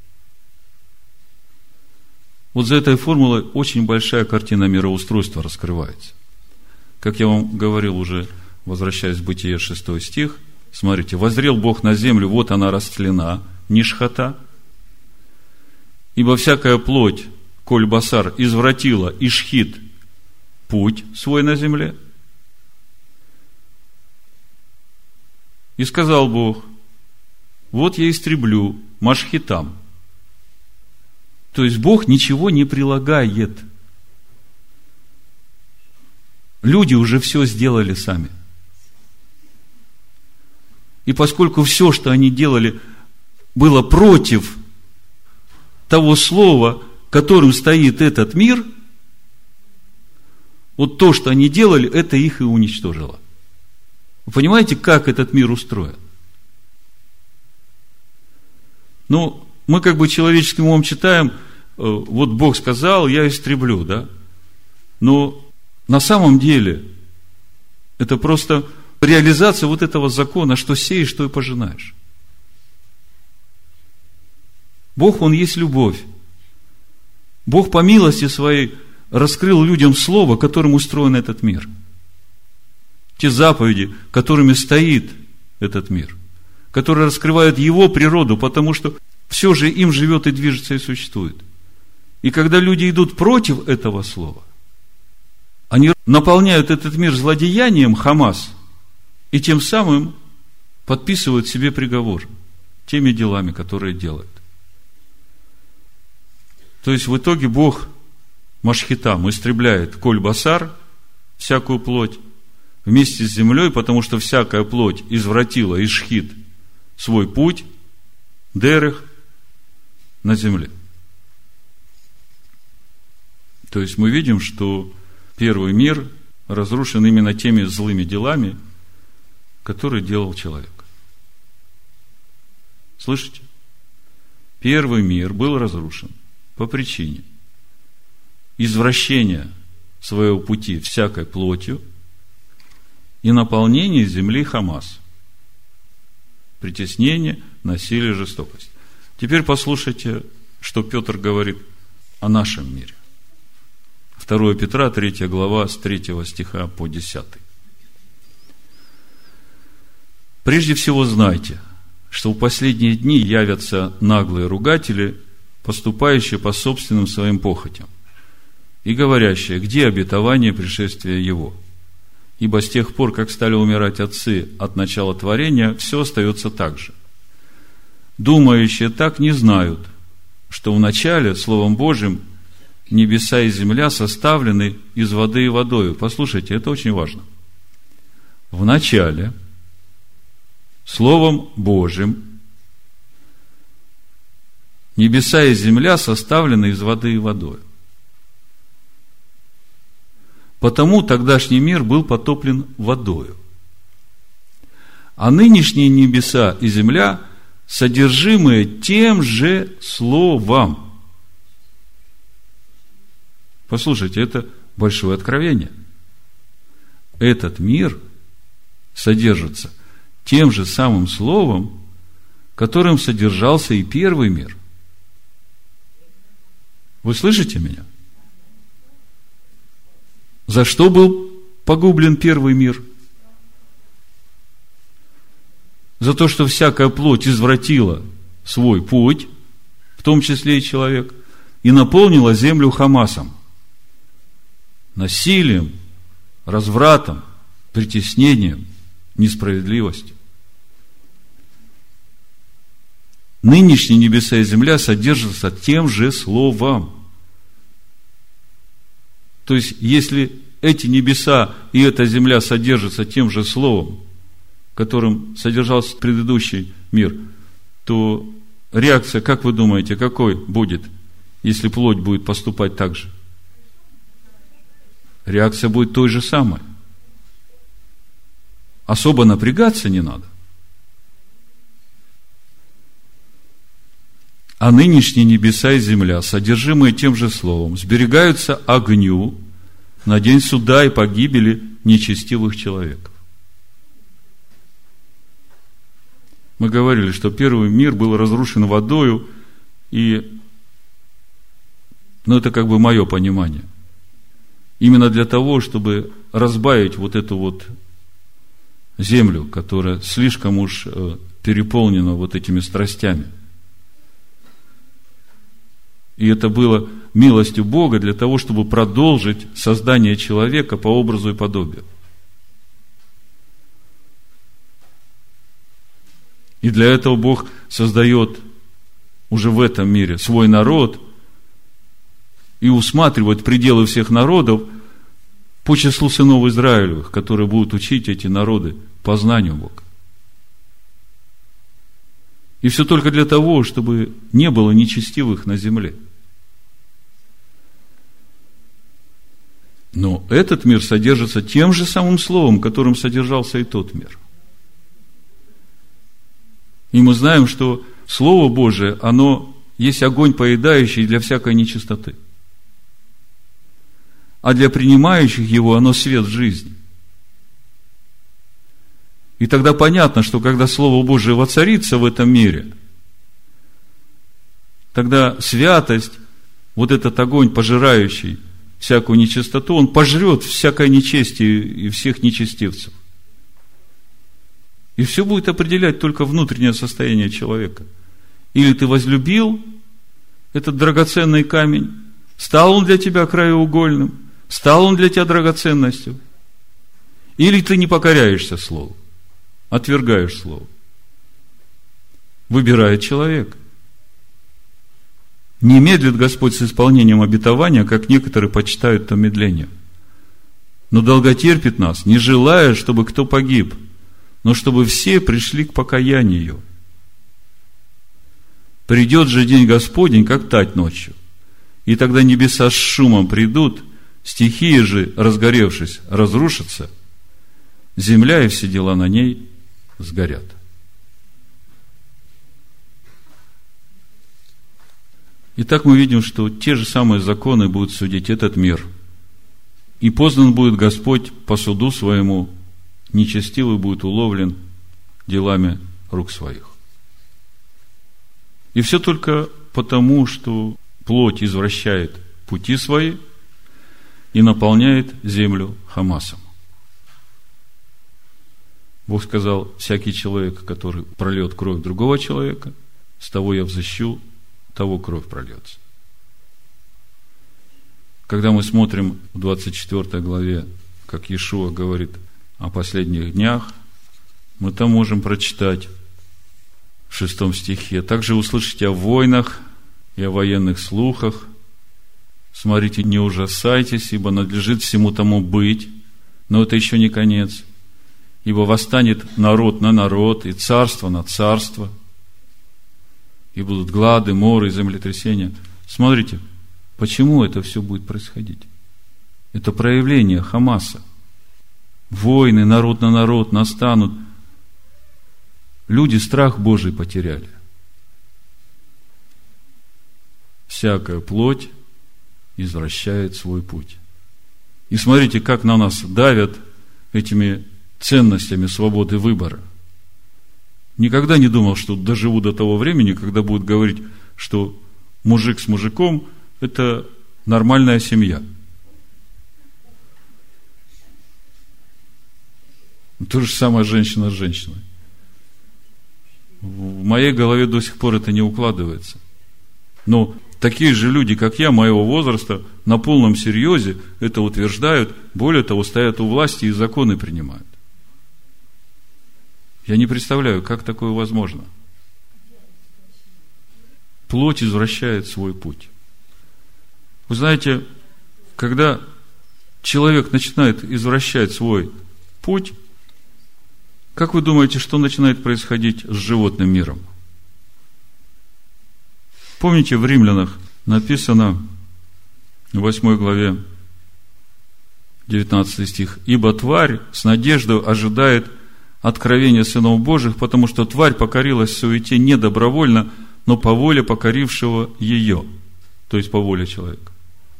Speaker 1: Вот за этой формулой очень большая картина мироустройства раскрывается. Как я вам говорил уже, возвращаясь в Бытие шестой стих, смотрите: «Воззрел Бог на землю, вот она растлена, нишхата, ибо всякая плоть, коль басар, извратила ишхит путь свой на земле. И сказал Бог: вот я истреблю машхитам». То есть Бог ничего не прилагает. Люди уже все сделали сами. И поскольку все, что они делали, было против того слова, которым стоит этот мир, вот то, что они делали, это их и уничтожило. Вы понимаете, как этот мир устроен? Ну, мы как бы человеческим умом читаем: вот Бог сказал, я истреблю, да? Но на самом деле это просто реализация вот этого закона, что сеешь, что и пожинаешь. Бог, Он есть любовь. Бог по милости своей раскрыл людям слово, которым устроен этот мир. Те заповеди, которыми стоит этот мир, которые раскрывают Его природу, потому что все же им живет и движется и существует. И когда люди идут против этого слова, они наполняют этот мир злодеянием Хамас и тем самым подписывают себе приговор теми делами, которые делают. То есть в итоге Бог Машхитам истребляет коль-басар, всякую плоть, вместе с землей, потому что всякая плоть извратила ишхит свой путь, дерех, на земле. То есть мы видим, что первый мир разрушен именно теми злыми делами, которые делал человек. Слышите? Первый мир был разрушен по причине извращения своего пути всякой плотью и наполнения земли Хамас. Притеснение, насилие, жестокость. Теперь послушайте, что Петр говорит о нашем мире. второе Петра, третья глава, с третьего стиха по десятый. «Прежде всего знайте, что в последние дни явятся наглые ругатели, поступающие по собственным своим похотям, и говорящие, где обетование пришествия Его? Ибо с тех пор, как стали умирать отцы от начала творения, все остается так же. Думающие так не знают, что вначале Словом Божьим небеса и земля составлены из воды и водою». Послушайте, это очень важно. Вначале Словом Божьим небеса и земля составлены из воды и водою. Потому тогдашний мир был потоплен водою. А нынешние небеса и земля содержимые тем же словом. Послушайте, это большое откровение. Этот мир содержится тем же самым словом, которым содержался и первый мир. Вы слышите меня? За что был погублен первый мир? За то, что всякая плоть извратила свой путь, в том числе и человек, и наполнила землю Хамасом, насилием, развратом, притеснением, несправедливостью. Нынешние небеса и земля содержатся тем же словом. То есть, если эти небеса и эта земля содержатся тем же словом, которым содержался предыдущий мир, то реакция, как вы думаете, какой будет, если плоть будет поступать так же? Реакция будет той же самой. Особо напрягаться не надо. А нынешние небеса и земля, содержимые тем же словом, сберегаются огню на день суда и погибели нечестивых человеков. Мы говорили, что первый мир был разрушен водою, и, ну, это как бы мое понимание. Именно для того, чтобы разбавить вот эту вот землю, которая слишком уж переполнена вот этими страстями. И это было милостью Бога для того, чтобы продолжить создание человека по образу и подобию. И для этого Бог создает уже в этом мире свой народ и усматривает пределы всех народов по числу сынов Израилевых, которые будут учить эти народы познанию Бога. И все только для того, чтобы не было нечестивых на земле. Но этот мир содержится тем же самым словом, которым содержался и тот мир. И мы знаем, что Слово Божие, оно есть огонь поедающий для всякой нечистоты. а для принимающих его оно свет жизни. И тогда понятно, что когда Слово Божие воцарится в этом мире, тогда святость, вот этот огонь, пожирающий всякую нечистоту, он пожрет всякое нечестие и всех нечестивцев. И все будет определять только внутреннее состояние человека. Или ты возлюбил этот драгоценный камень, стал он для тебя краеугольным, стал он для тебя драгоценностью, или ты не покоряешься Слову, отвергаешь Слово. Выбирает человек. Не медлит Господь с исполнением обетования, как некоторые почитают то медление, но долготерпит нас, не желая, чтобы кто погиб, но чтобы все пришли к покаянию. Придет же день Господень, как тать ночью, и тогда небеса с шумом придут, стихии же, разгоревшись, разрушатся, земля и все дела на ней сгорят. Итак, мы видим, что те же самые законы будут судить этот мир. И познан будет Господь по суду своему, нечестивый будет уловлен делами рук своих. И все только потому, что плоть извращает пути свои и наполняет землю хамасом. Бог сказал: всякий человек, который прольет кровь другого человека, с того я взыщу, того кровь прольется. Когда мы смотрим в двадцать четвёртой главе, как Иешуа говорит о последних днях, мы там можем прочитать в шестом стихе: также услышите о войнах и о военных слухах. Смотрите, не ужасайтесь, ибо надлежит всему тому быть, но это еще не конец. Ибо восстанет народ на народ, и царство на царство, и будут глады, моры и землетрясения. Смотрите, почему это все будет происходить? Это проявление Хамаса. Войны, народ на народ настанут. Люди страх Божий потеряли. Всякая плоть извращает свой путь. И смотрите, как на нас давят этими ценностями свободы выбора. Никогда не думал, что доживу до того времени, когда будут говорить, что мужик с мужиком – это нормальная семья. То же самое женщина с женщиной. В моей голове до сих пор это не укладывается. Но такие же люди, как я, моего возраста, на полном серьезе это утверждают, более того, стоят у власти и законы принимают. Я не представляю, как такое возможно. Плоть извращает свой путь. Вы знаете, когда человек начинает извращать свой путь, как вы думаете, что начинает происходить с животным миром? Помните, в Римлянах написано в восьмой главе, девятнадцатый стих: «Ибо тварь с надеждой ожидает откровения сынов Божьих, потому что тварь покорилась суете не добровольно, но по воле покорившего ее». То есть по воле человека.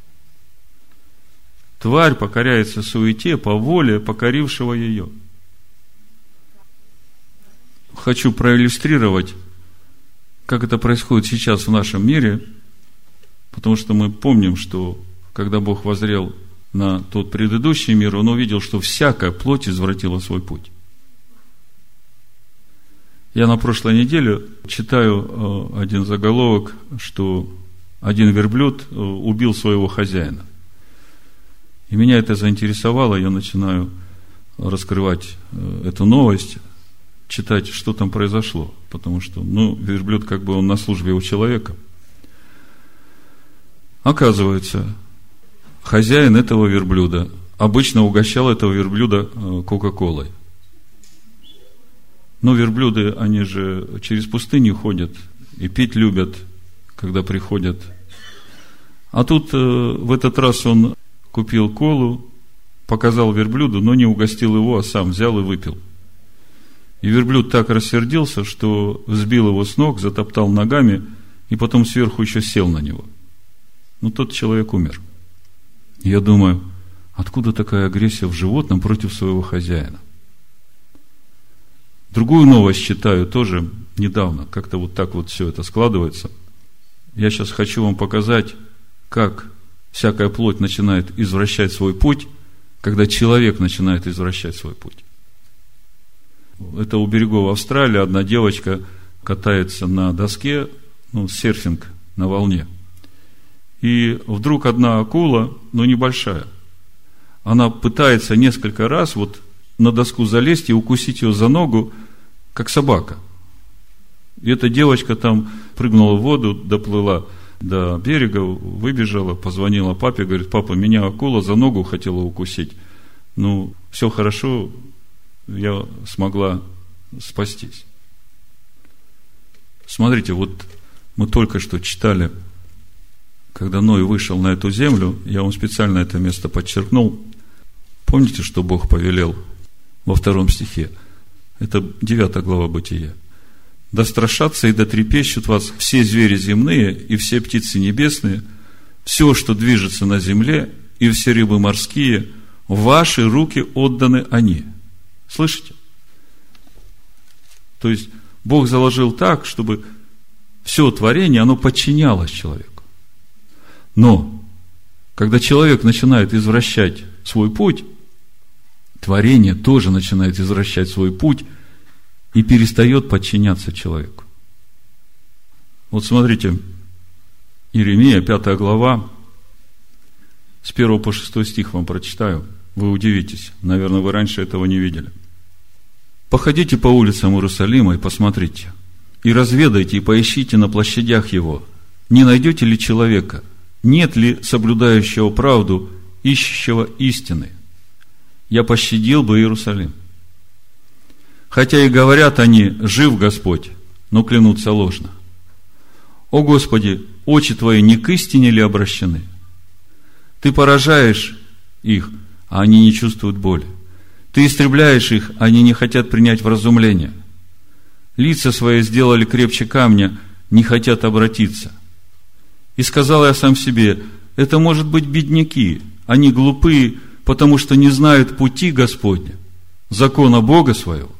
Speaker 1: Тварь покоряется суете по воле покорившего ее. Хочу проиллюстрировать, как это происходит сейчас в нашем мире, потому что мы помним, что когда Бог воззрел на тот предыдущий мир, Он увидел, что всякая плоть извратила свой путь. Я на прошлой неделе читаю один заголовок, что один верблюд убил своего хозяина. И меня это заинтересовало, я начинаю раскрывать эту новость, читать, что там произошло, потому что, ну, верблюд, как бы он на службе у человека. Оказывается, хозяин этого верблюда обычно угощал этого верблюда кока-колой. Но верблюды, они же через пустыню ходят и пить любят, когда приходят. А тут в этот раз он купил колу, показал верблюду, но не угостил его, а сам взял и выпил. И верблюд так рассердился, что сбил его с ног, затоптал ногами, и потом сверху еще сел на него. Ну, тот человек умер. Я думаю, откуда такая агрессия в животном против своего хозяина? Другую новость читаю тоже недавно, как-то вот так вот все это складывается. Я сейчас хочу вам показать, как всякая плоть начинает извращать свой путь, когда человек начинает извращать свой путь. Это у берегов Австралии одна девочка катается на доске, ну, серфинг на волне. И вдруг одна акула, но небольшая, она пытается несколько раз вот на доску залезть и укусить ее за ногу, как собака. И эта девочка там прыгнула в воду, доплыла до берега, выбежала, позвонила папе, говорит: папа, меня акула за ногу хотела укусить. Ну, все хорошо, я смогла спастись. Смотрите, вот мы только что читали, когда Ной вышел на эту землю, я вам специально это место подчеркнул. Помните, что Бог повелел во втором стихе? Это девятая глава Бытия. «Да страшатся и да трепещут вас все звери земные и все птицы небесные, все, что движется на земле, и все рыбы морские, в ваши руки отданы они». Слышите? То есть, Бог заложил так, чтобы все творение, оно подчинялось человеку. Но, когда человек начинает извращать свой путь, творение тоже начинает извращать свой путь и перестает подчиняться человеку. Вот смотрите, Иеремия, пятая глава, с первого по шестой стих вам прочитаю. Вы удивитесь, наверное, вы раньше этого не видели. «Походите по улицам Иерусалима и посмотрите, и разведайте, и поищите на площадях его, не найдете ли человека, нет ли соблюдающего правду, ищущего истины. Я пощадил бы Иерусалим. Хотя и говорят они: жив Господь, но клянутся ложно. О Господи, очи Твои не к истине ли обращены? Ты поражаешь их, а они не чувствуют боли. Ты истребляешь их, а они не хотят принять вразумление. Лица свои сделали крепче камня, не хотят обратиться. И сказал я сам себе: это, может быть, бедняки, они глупые, потому что не знают пути Господня, закона Бога своего.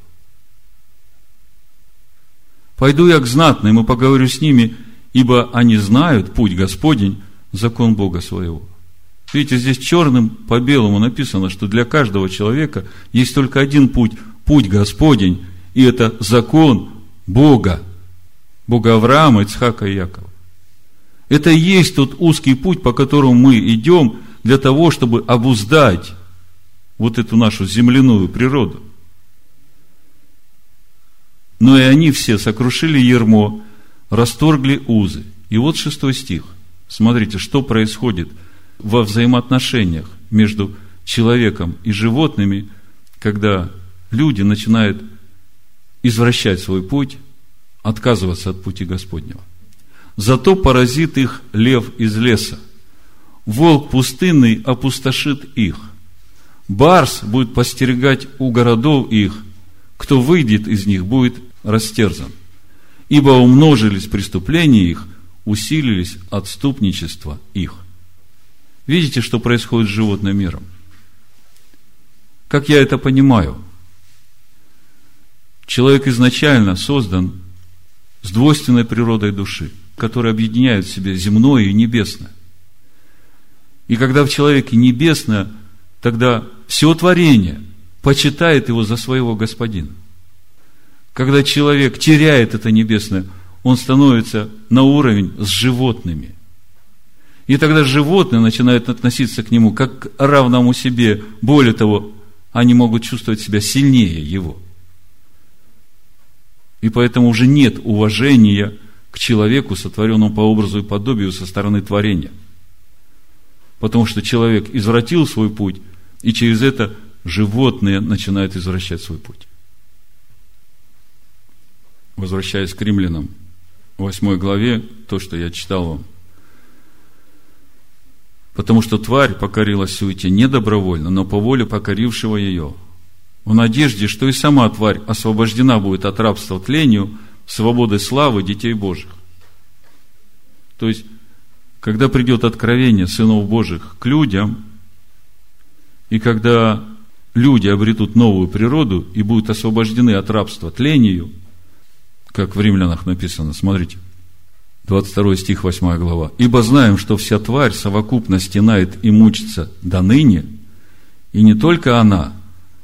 Speaker 1: Пойду я к знатным и поговорю с ними, ибо они знают путь Господень, закон Бога своего». Видите, здесь черным по белому написано, что для каждого человека есть только один путь, путь Господень, и это закон Бога, Бога Авраама, Ицхака и Якова. Это и есть тот узкий путь, по которому мы идем для того, чтобы обуздать вот эту нашу земляную природу. Но и они все сокрушили ярмо, расторгли узы. И вот шестой стих. Смотрите, что происходит во взаимоотношениях между человеком и животными, когда люди начинают извращать свой путь, отказываться от пути Господнего. «Зато поразит их лев из леса, волк пустынный опустошит их, барс будет постерегать у городов их, кто выйдет из них, будет растерзан. Ибо умножились преступления их, усилились отступничества их». Видите, что происходит с животным миром? Как я это понимаю? Человек изначально создан с двойственной природой души, которая объединяет в себе земное и небесное. И когда в человеке небесное, тогда все творение почитает его за своего господина. Когда человек теряет это небесное, он становится на уровень с животными. И тогда животные начинают относиться к нему как к равному себе. Более того, они могут чувствовать себя сильнее его. И поэтому уже нет уважения к человеку, сотворенному по образу и подобию со стороны творения. Потому что человек извратил свой путь, и через это животные начинают извращать свой путь. Возвращаясь к Римлянам, в восьмой главе, то, что я читал вам. «Потому что тварь покорилась суете не добровольно, но по воле покорившего ее, в надежде, что и сама тварь освобождена будет от рабства тлению, свободы славы детей Божьих». То есть, когда придет откровение сынов Божьих к людям, И когда люди обретут новую природу и будут освобождены от рабства тлению, как в Римлянах написано, смотрите, двадцать второй стих, восьмая глава. «Ибо знаем, что вся тварь совокупно стенает и мучится до ныне, и не только она,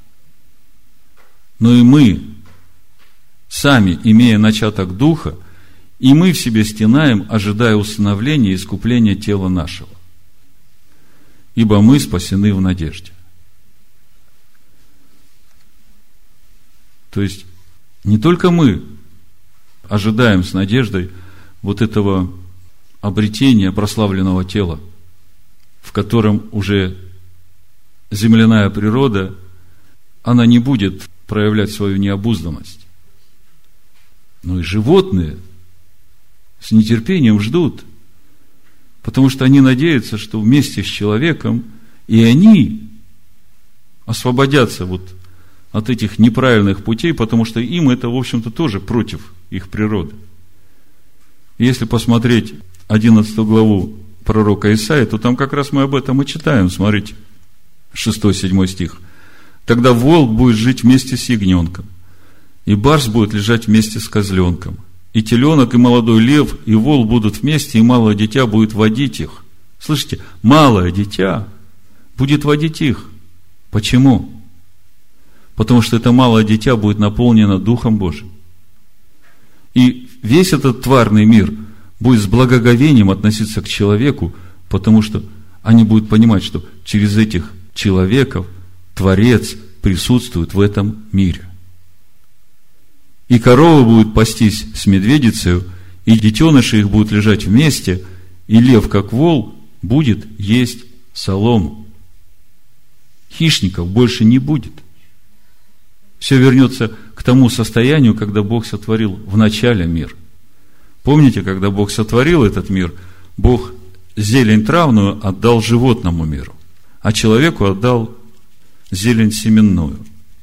Speaker 1: но и мы, сами, имея начаток духа, и мы в себе стенаем, ожидая усыновления и искупления тела нашего. Ибо мы спасены в надежде». То есть, не только мы ожидаем с надеждой вот этого обретения прославленного тела, в котором уже земляная природа, она не будет проявлять свою необузданность. Но и животные с нетерпением ждут, потому что они надеются, что вместе с человеком и они освободятся вот от этих неправильных путей, потому что им это, в общем-то, тоже против их природы. Если посмотреть одиннадцатую главу пророка Исаии, то там как раз мы об этом и читаем. Смотрите, шестой-седьмой стих. «Тогда волк будет жить вместе с ягненком, и барс будет лежать вместе с козленком, и теленок, и молодой лев, и вол будут вместе, и малое дитя будет водить их». Слышите, малое дитя будет водить их. Почему? Потому что это малое дитя будет наполнено Духом Божьим. И весь этот тварный мир будет с благоговением относиться к человеку, потому что они будут понимать, что через этих человеков Творец присутствует в этом мире. И коровы будут пастись с медведицей, и детеныши их будут лежать вместе, и лев, как вол, будет есть солому. Хищников больше не будет. Все вернется к тому состоянию, когда Бог сотворил в начале мир. Помните, когда Бог сотворил этот мир, Бог зелень травную отдал животному миру, а человеку отдал зелень семенную.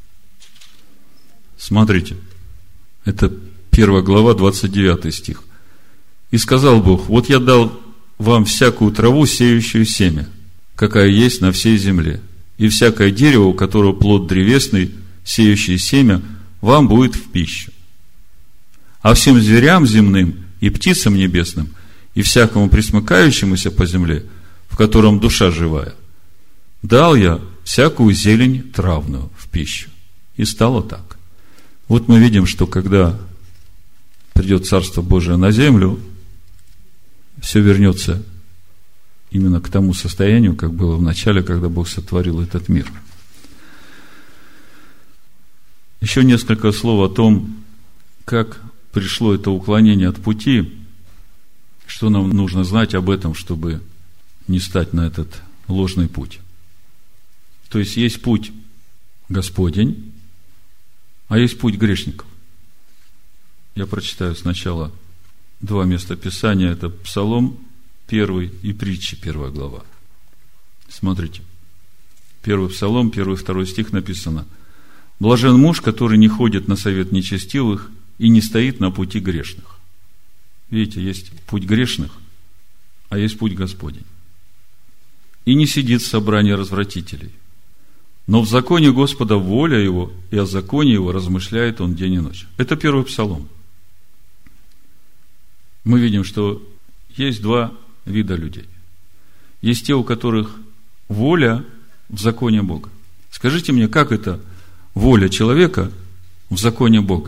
Speaker 1: Смотрите, это первая глава, двадцать девятый стих. «И сказал Бог: вот я дал вам всякую траву, сеющую семя, какая есть на всей земле, и всякое дерево, у которого плод древесный, сеющий семя, вам будет в пищу. А всем зверям земным и птицам небесным, и всякому пресмыкающемуся по земле, в котором душа живая, дал я всякую зелень травную в пищу». И стало так. Вот мы видим, что когда придет Царство Божие на землю, все вернется именно к тому состоянию, как было в начале, когда Бог сотворил этот мир. Еще несколько слов о том, как пришло это уклонение от пути, что нам нужно знать об этом, чтобы не стать на этот ложный путь. То есть, есть путь Господень, а есть путь грешников. Я прочитаю сначала два места Писания. Это Псалом первый и Притчи первая глава. Смотрите. Первый Псалом, первый, второй стих написано: «Блажен муж, который не ходит на совет нечестивых и не стоит на пути грешных». Видите, есть путь грешных, а есть путь Господень. «И не сидит в собрании развратителей, но в законе Господа воля его, и о законе его размышляет он день и ночь». Это первый Псалом. Мы видим, что есть два вида людей. Есть те, у которых воля в законе Бога. Скажите мне, как это воля человека в законе Бога?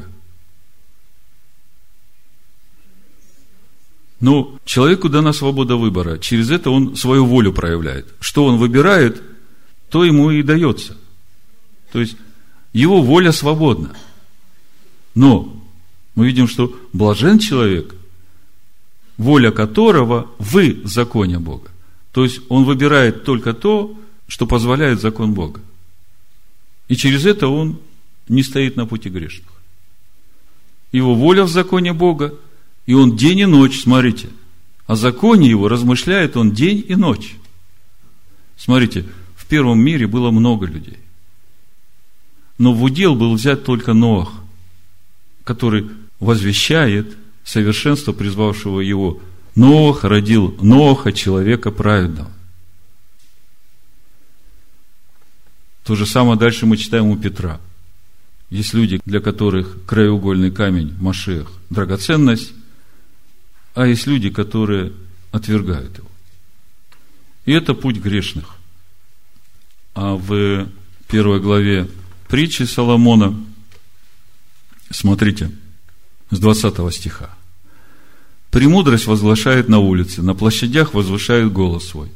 Speaker 1: Ну, человеку дана свобода выбора. Через это он свою волю проявляет. Что он выбирает, то ему и дается. То есть, его воля свободна. Но мы видим, что блажен человек, воля которого в законе Бога. То есть, он выбирает только то, что позволяет закон Бога. И через это он не стоит на пути грешных. Его воля в законе Бога, и он день и ночь, смотрите, о законе его размышляет он день и ночь. Смотрите, в первом мире было много людей. Но в удел был взят только Ноах, который возвещает совершенство, призвавшего его. Ноах родил Ноаха, человека праведного. То же самое дальше мы читаем у Петра. Есть люди, для которых краеугольный камень Машиах – драгоценность, а есть люди, которые отвергают его. И это путь грешных. А в первой главе притчи Соломона, смотрите, с двадцатого стиха. «Премудрость возглашает на улице, на площадях возвышает голос свой.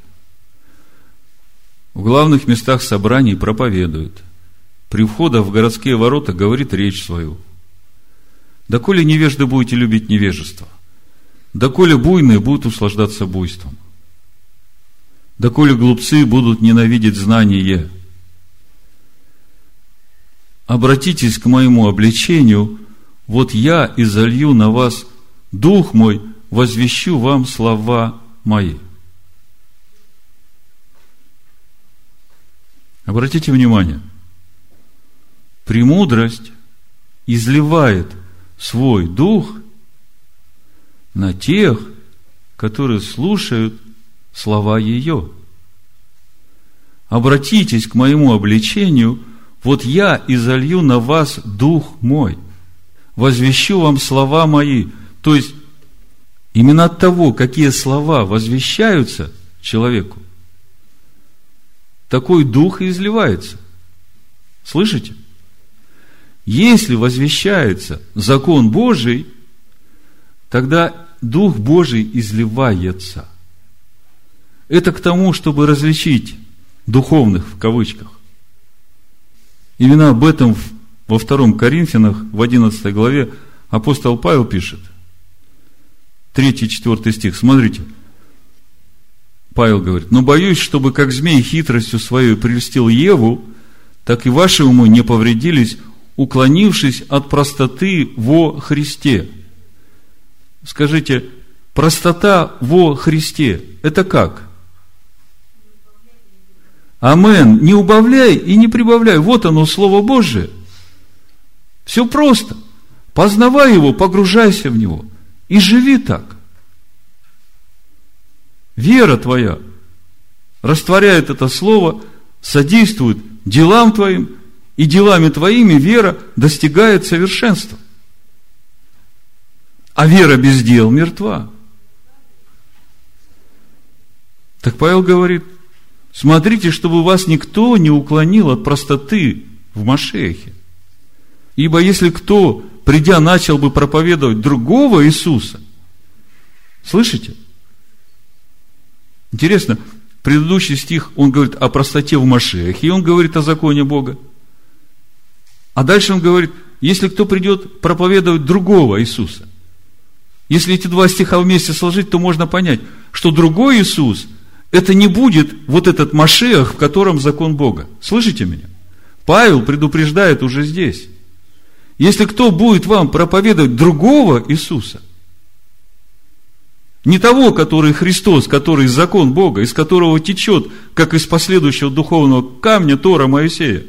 Speaker 1: В главных местах собраний проповедует. При входах в городские ворота говорит речь свою. Доколе невежды будете любить невежество, доколе буйные будут услаждаться буйством, доколе глупцы будут ненавидеть знание. Обратитесь к моему обличению, вот я изолью на вас дух мой, возвещу вам слова мои». Обратите внимание, премудрость изливает свой дух на тех, которые слушают слова ее. Обратитесь к моему обличению, вот я изолью на вас дух мой, возвещу вам слова мои. То есть, именно от того, какие слова возвещаются человеку, такой дух и изливается. Слышите? Если возвещается закон Божий, тогда Дух Божий изливается. Это к тому, чтобы различить духовных, в кавычках. Именно об этом во втором Коринфянах, в одиннадцатой главе, апостол Павел пишет. третий-четвёртый стих, смотрите. Павел говорит: «Но боюсь, чтобы как змей хитростью своей прельстил Еву, так и ваши умы не повредились, уклонившись от простоты во Христе». Скажите, простота во Христе – это как? Амен. Не убавляй и не прибавляй. Вот оно, Слово Божие. Все просто. Познавай его, погружайся в него и живи так. Вера твоя растворяет это слово, содействует делам твоим, и делами твоими вера достигает совершенства. А вера без дел мертва. Так Павел говорит: смотрите, чтобы вас никто не уклонил от простоты в Машиахе. Ибо если кто, придя, начал бы проповедовать другого Иисуса, слышите? Интересно, предыдущий стих, он говорит о простоте в Машиахе, и он говорит о законе Бога. А дальше он говорит: если кто придет проповедовать другого Иисуса. Если эти два стиха вместе сложить, то можно понять, что другой Иисус – это не будет вот этот Машиах, в котором закон Бога. Слышите меня? Павел предупреждает уже здесь. Если кто будет вам проповедовать другого Иисуса, не того, который Христос, который закон Бога, из которого течет, как из последующего духовного камня Тора Моисея.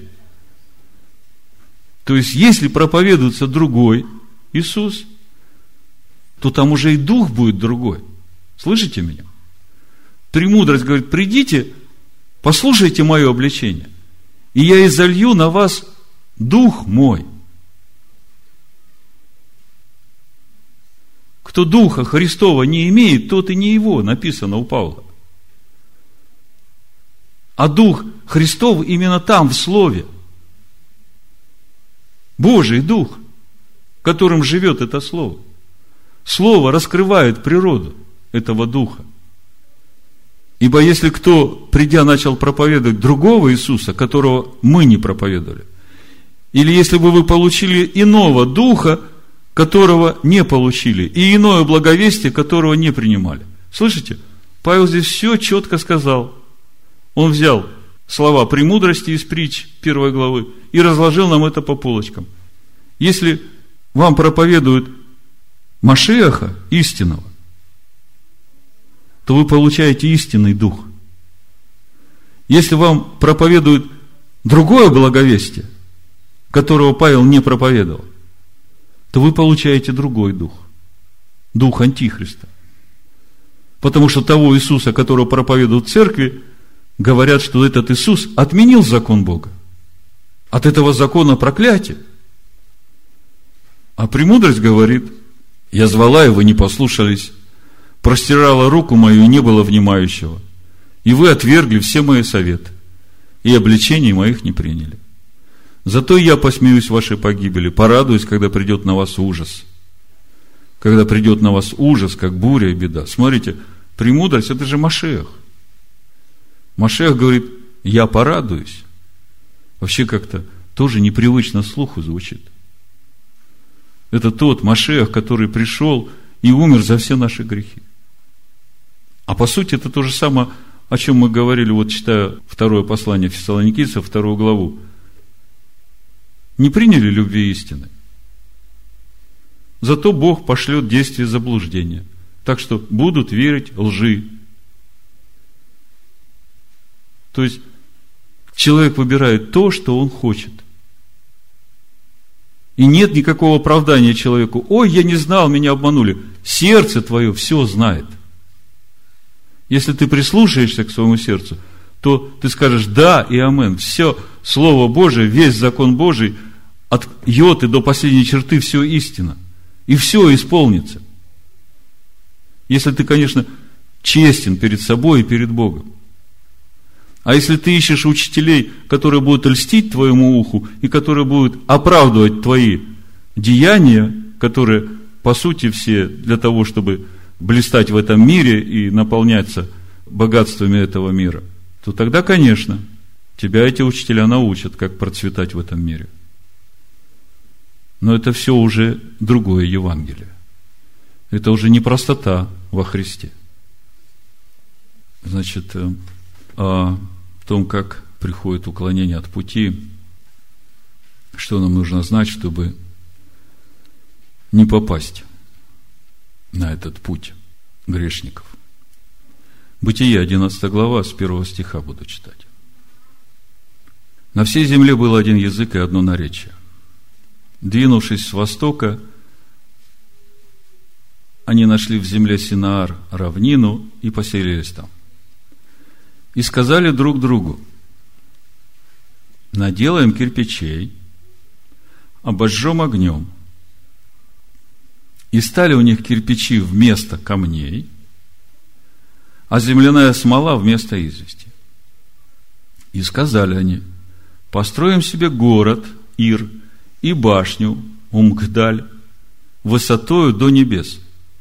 Speaker 1: То есть, если проповедуется другой Иисус, то там уже и дух будет другой. Слышите меня? Премудрость говорит: придите, послушайте мое обличение, и я изолью на вас дух мой. Кто духа Христова не имеет, тот и не его, написано у Павла. А дух Христов именно там, в Слове. Божий дух, которым живет это Слово. Слово раскрывает природу этого духа. Ибо если кто, придя, начал проповедовать другого Иисуса, которого мы не проповедовали, или если бы вы получили иного духа, которого не получили, и иное благовестие, которого не принимали. Слышите? Павел здесь все четко сказал. Он взял слова премудрости из притч первой главы и разложил нам это по полочкам. Если вам проповедуют Машиаха истинного, то вы получаете истинный дух. Если вам проповедуют другое благовестие, которого Павел не проповедовал, то вы получаете другой дух. Дух Антихриста. Потому что того Иисуса, которого проповедуют в церкви, говорят, что этот Иисус отменил закон Бога. от этого закона проклятие. А премудрость говорит: я звала, и вы не послушались, простирала руку мою, и не было внимающего, и вы отвергли все мои советы, и обличений моих не приняли. Зато я посмеюсь в вашей погибели, порадуюсь, когда придет на вас ужас. Когда придет на вас ужас, как буря и беда. Смотрите, премудрость – это же Машиах. Машиах говорит: я порадуюсь. Вообще как-то тоже непривычно слуху звучит. Это тот Машиах, который пришел и умер за все наши грехи. А по сути это то же самое, о чем мы говорили, вот читая второе послание Фессалоникийцам, вторую главу. Не приняли любви истины. Зато Бог пошлет действие заблуждения. Так что будут верить лжи. То есть человек выбирает то, что он хочет. И нет никакого оправдания человеку: ой, я не знал, меня обманули. Сердце твое все знает. Если ты прислушаешься к своему сердцу, то ты скажешь да и амен. Все Слово Божие, весь закон Божий, от йоты до последней черты, все истина. И все исполнится. Если ты, конечно, честен перед собой и перед Богом. А если ты ищешь учителей, которые будут льстить твоему уху и которые будут оправдывать твои деяния, которые, по сути, все для того, чтобы блистать в этом мире и наполняться богатствами этого мира, то тогда, конечно, тебя эти учителя научат, как процветать в этом мире. Но это все уже другое Евангелие. Это уже не простота во Христе. Значит, о том, как приходит уклонение от пути, что нам нужно знать, чтобы не попасть на этот путь грешников. Бытие, одиннадцатая глава, с первого стиха буду читать. На всей земле был один язык и одно наречие. Двинувшись с востока, они нашли в земле Синаар равнину и поселились там. И сказали друг другу: наделаем кирпичей, обожжем огнем. И стали у них кирпичи вместо камней, а земляная смола вместо извести. И сказали они: построим себе город Ир и башню Умгдаль высотою до небес.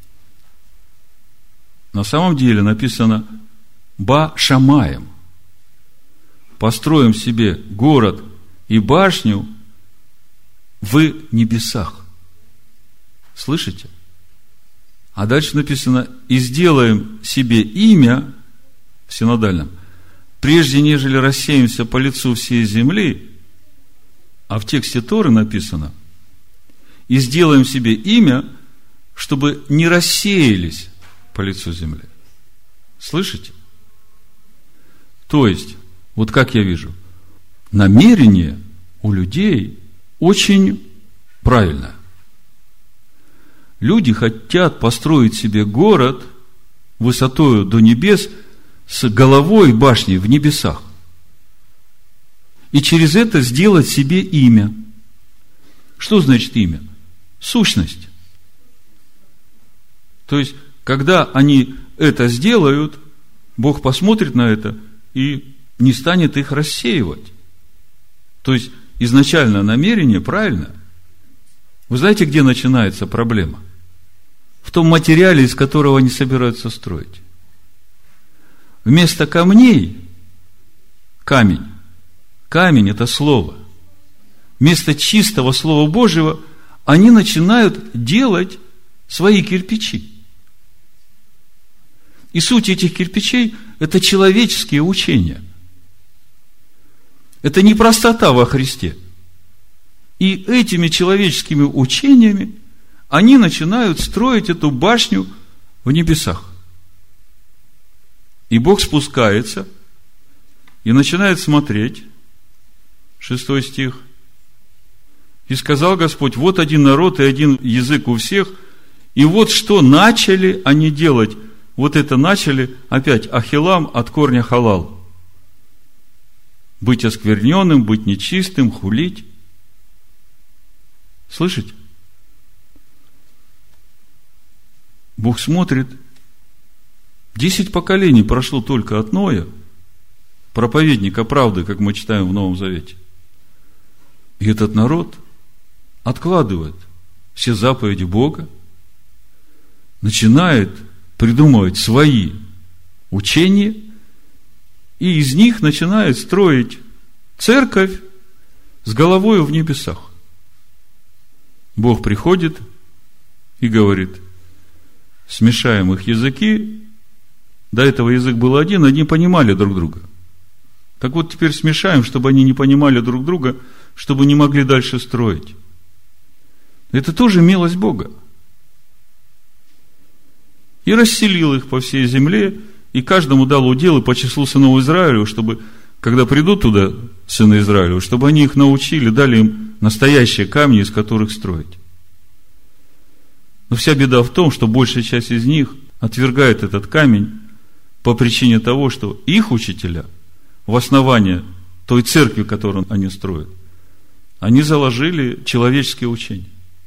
Speaker 1: На самом деле написано Ба-Шамаем. Построим себе город и башню в небесах. Слышите? А дальше написано: и сделаем себе имя, в синодальном, прежде нежели рассеемся по лицу всей земли. А в тексте Торы написано: и сделаем себе имя, чтобы не рассеялись по лицу земли. Слышите? То есть, вот как я вижу, намерение у людей очень правильное. Люди хотят построить себе город высотою до небес с головой башни в небесах. И через это сделать себе имя. Что значит имя? Сущность. То есть, когда они это сделают, Бог посмотрит на это и не станет их рассеивать. То есть, изначально намерение правильное. Вы знаете, где начинается проблема? В том материале, из которого они собираются строить. Вместо камней камень. Камень – это слово. Вместо чистого Слова Божьего они начинают делать свои кирпичи. И суть этих кирпичей – это человеческие учения. Это не простота во Христе. И этими человеческими учениями они начинают строить эту башню в небесах. И Бог спускается и начинает смотреть. Шестой стих. И сказал Господь: вот один народ и один язык у всех. И вот что начали они делать. Вот это начали опять Ахилам от корня халал. быть оскверненным, быть нечистым, хулить. Слышите? Бог смотрит. Десять поколений прошло только от Ноя, проповедника правды, как мы читаем в Новом Завете. И этот народ откладывает все заповеди Бога, начинает придумывать свои учения, и из них начинает строить церковь с головою в небесах. Бог приходит и говорит: смешаем их языки. До этого язык был один, они понимали друг друга. Так вот, теперь смешаем, чтобы они не понимали друг друга, чтобы не могли дальше строить. Это тоже милость Бога. И расселил их по всей земле, и каждому дал уделы по числу сынов Израилю, чтобы, когда придут туда сыны Израилю, чтобы они их научили, дали им настоящие камни, из которых строить. Но вся беда в том, что большая часть из них отвергает этот камень по причине того, что их учителя в основание той церкви, которую они строят, они заложили человеческие учения.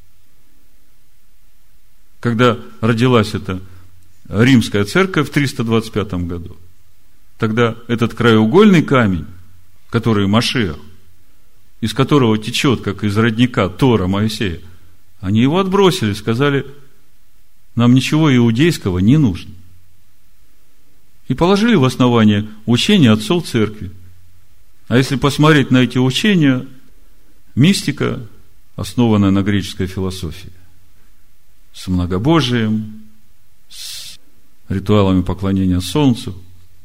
Speaker 1: Когда родилась эта римская церковь в триста двадцать пятом году, тогда этот краеугольный камень, который Машиах, из которого течет, как из родника, Тора Моисея, они его отбросили, сказали: нам ничего иудейского не нужно. И положили в основание учения отцов церкви. А если посмотреть на эти учения, мистика, основанная на греческой философии, с многобожием, с ритуалами поклонения Солнцу.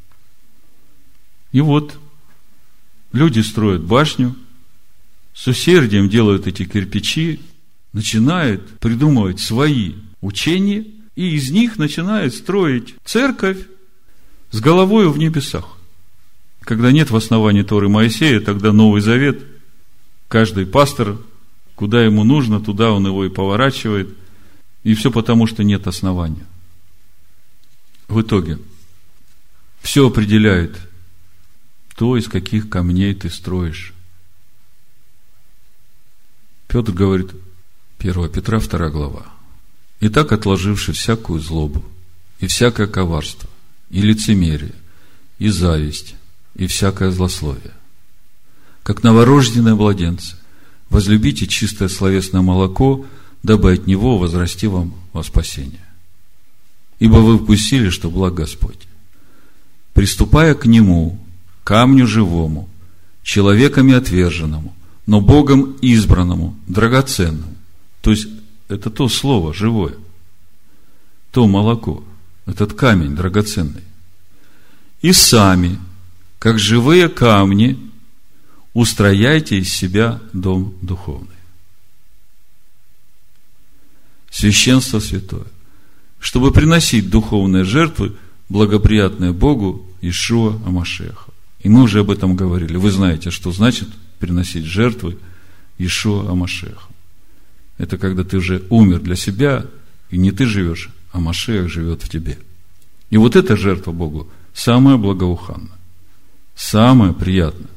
Speaker 1: И вот люди строят башню, с усердием делают эти кирпичи, начинают придумывать свои учения, и из них начинают строить церковь с головою в небесах. Когда нет в основании Торы Моисея, тогда Новый Завет, каждый пастор, куда ему нужно, туда он его и поворачивает. И все потому, что нет основания. В итоге, все определяет то, из каких камней ты строишь. Петр говорит, первое Петра, вторая глава. Итак, отложивши всякую злобу, и всякое коварство, и лицемерие, и зависть, и всякое злословие, как новорожденные младенцы, возлюбите чистое словесное молоко, дабы от него возрасти вам во спасение. Ибо вы вкусили, что благ Господь. Приступая к нему, камню живому, человеками отверженному, но Богом избранному, драгоценному. То есть, это то слово живое, то молоко, этот камень драгоценный. И сами, как живые камни, устрояйте из себя дом духовный. Священство святое, чтобы приносить духовные жертвы, благоприятные Богу Иешуа Амашиаха. И мы уже об этом говорили. Вы знаете, что значит приносить жертвы Иешуа Амашиаха. Это когда ты уже умер для себя, и не ты живешь, а Машиах живет в тебе. И вот эта жертва Богу самая благоуханная, самая приятная.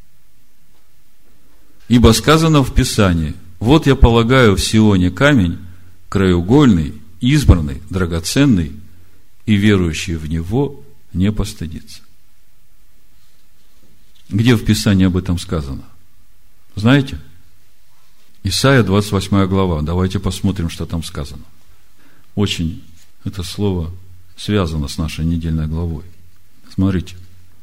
Speaker 1: Ибо сказано в Писании: вот я полагаю в Сионе камень, краеугольный, избранный, драгоценный, и верующий в него не постыдится. Где в Писании об этом сказано? Знаете? Исайя, двадцать восьмая глава. Давайте посмотрим, что там сказано. Очень это слово связано с нашей недельной главой. Смотрите.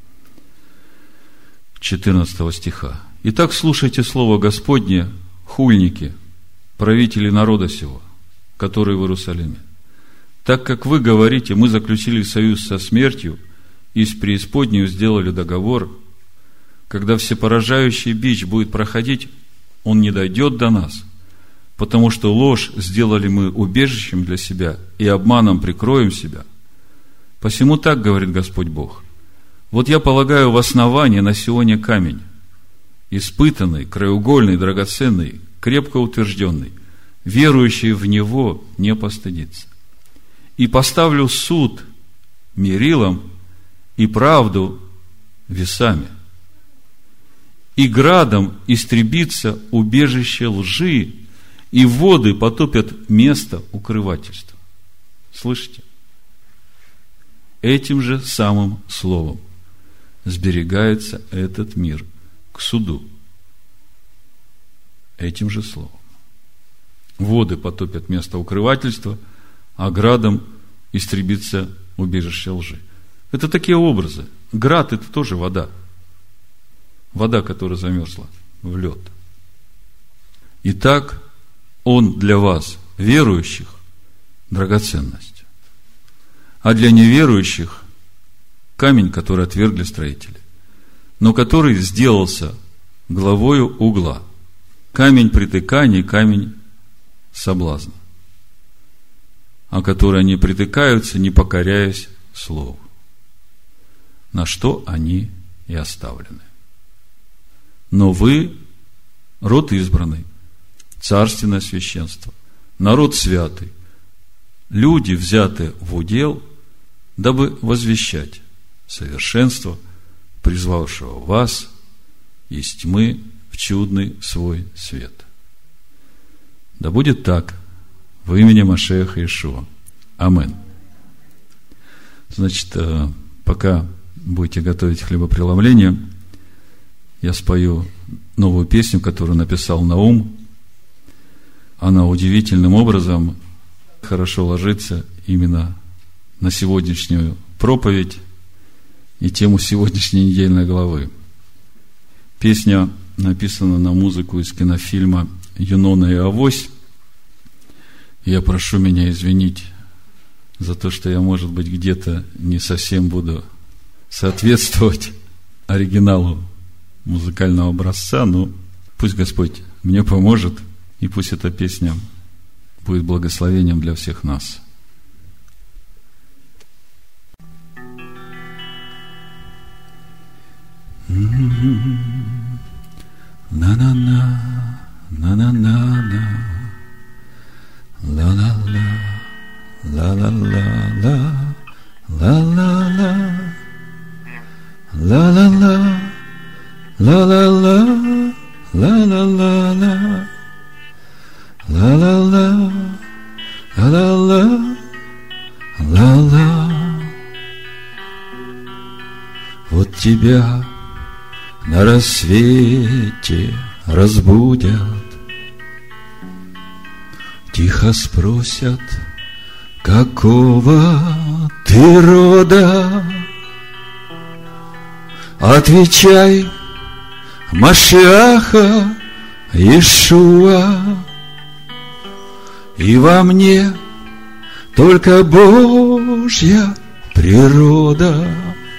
Speaker 1: четырнадцатого стиха. Итак, слушайте слово Господне, хульники, правители народа сего, которые в Иерусалиме. Так как вы говорите, мы заключили союз со смертью и с преисподнею сделали договор, когда всепоражающий бич будет проходить, он не дойдет до нас, потому что ложь сделали мы убежищем для себя и обманом прикроем себя. Посему так говорит Господь Бог: вот я полагаю в основание на Сионе камень, испытанный, краеугольный, драгоценный, крепко утвержденный, верующий в него не постыдится. И поставлю суд мерилом и правду весами. и градом истребится убежище лжи, и воды потопят место укрывательства. Слышите? Этим же самым словом сберегается этот мир к суду. Этим же словом. Воды потопят место укрывательства, а градом истребится убежище лжи. Это такие образы. Град – это тоже вода. Вода, которая замерзла в лед. Итак, он для вас, верующих, драгоценность. А для неверующих – камень, который отвергли строители, но который сделался главою угла. Камень притыкания, камень соблазна, о который они притыкаются, не покоряясь слову, на что они и оставлены. Но вы род избранный, царственное священство, народ святый, люди, взятые в удел, дабы возвещать совершенство, призвавшего вас из тьмы в чудный свой свет. Да будет так во имя Машеха Иешуа. Амин. Значит, пока будете готовить хлебопреломление, я спою новую песню, которую написал Наум. Она удивительным образом хорошо ложится именно на сегодняшнюю проповедь и тему сегодняшней недельной главы. Песня написана на музыку из кинофильма «Юнона и Авось». Я прошу меня извинить за то, что я, может быть, где-то не совсем буду соответствовать оригиналу музыкального образца, но пусть Господь мне поможет, и пусть эта песня будет благословением для всех нас. На-на-на, на-на-на-на, ла-ла-ла, ла-ла-ла-ла, ла-ла-ла, ла-ла-ла, ла-ла-ла, ла-ла-ла-ла, ла-ла-ла, ла-ла-ла, ла-ла. Вот тебя на рассвете разбудят, тихо спросят, какого ты рода? Отвечай, Машиаха Иешуа, и во мне только Божья природа.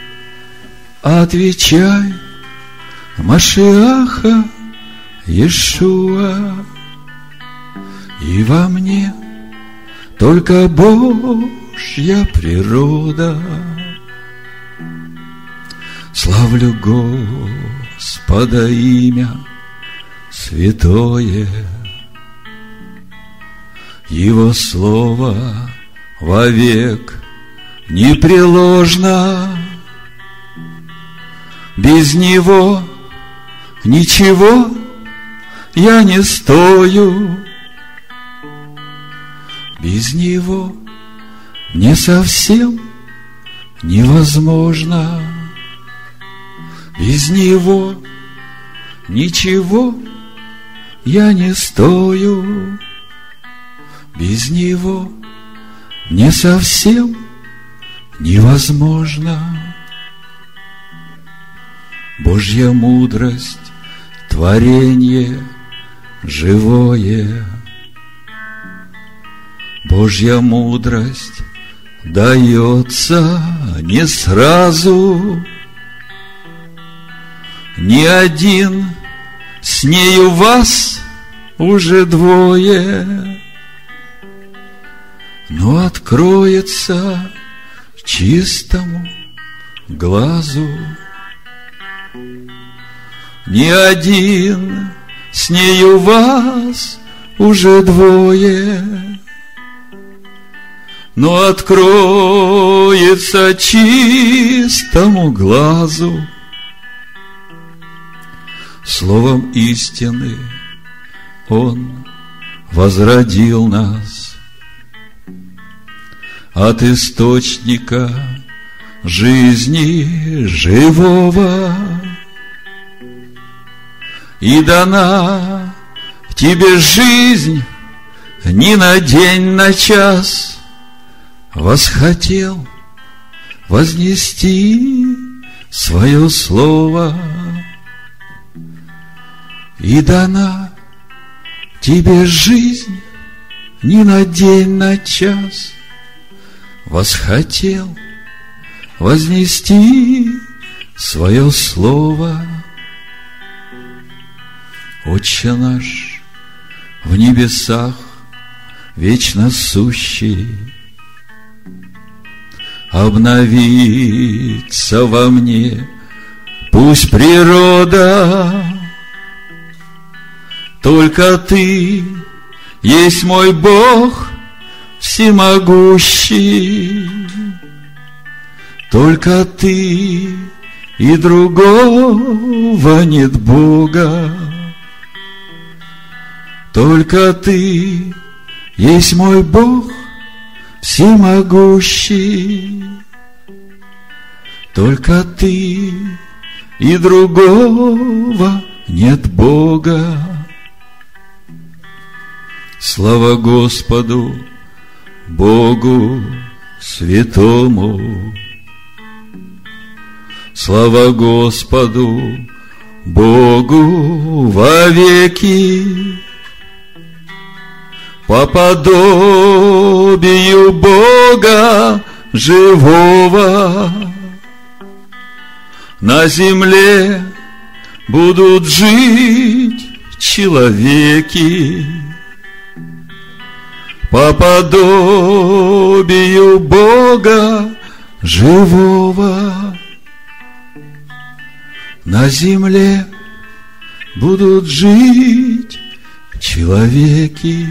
Speaker 1: Отвечай, Машиаха Иешуа, и во мне только Божья природа. Славлю Господа имя святое, Его слово вовек непреложно. Без Него ничего я не стою, без Него мне совсем невозможно. Без Него ничего я не стою, без Него мне совсем невозможно. Божья мудрость, творение живое. Божья мудрость дается не сразу. Ни один, с нею вас уже двое. Но откроется чистому глазу. Ни один, с нею вас уже двое. Но откроется чистому глазу. словом истины Он возродил нас от источника жизни живого, и дана тебе жизнь не на день, на час. Восхотел вознести свое слово, и дана тебе жизнь не на день, на час. Восхотел вознести свое слово. Отче наш в небесах вечно сущий, обновится во мне пусть природа. Только Ты есть мой Бог всемогущий, только Ты, и другого нет Бога. Только Ты есть мой Бог всемогущий, только Ты, и другого нет Бога. Слава Господу, Богу святому! Слава Господу, Богу вовеки! По подобию Бога живого на земле будут жить человеки. По подобию Бога живого на земле будут жить человеки.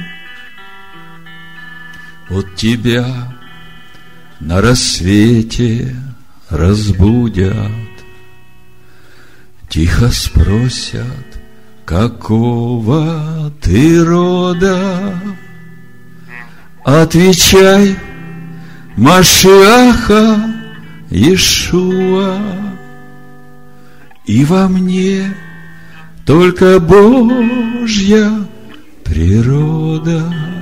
Speaker 1: От Тебя на рассвете разбудят, тихо спросят, какого Ты рода. Отвечай: Машиаха Иешуа, и во мне только Божья природа.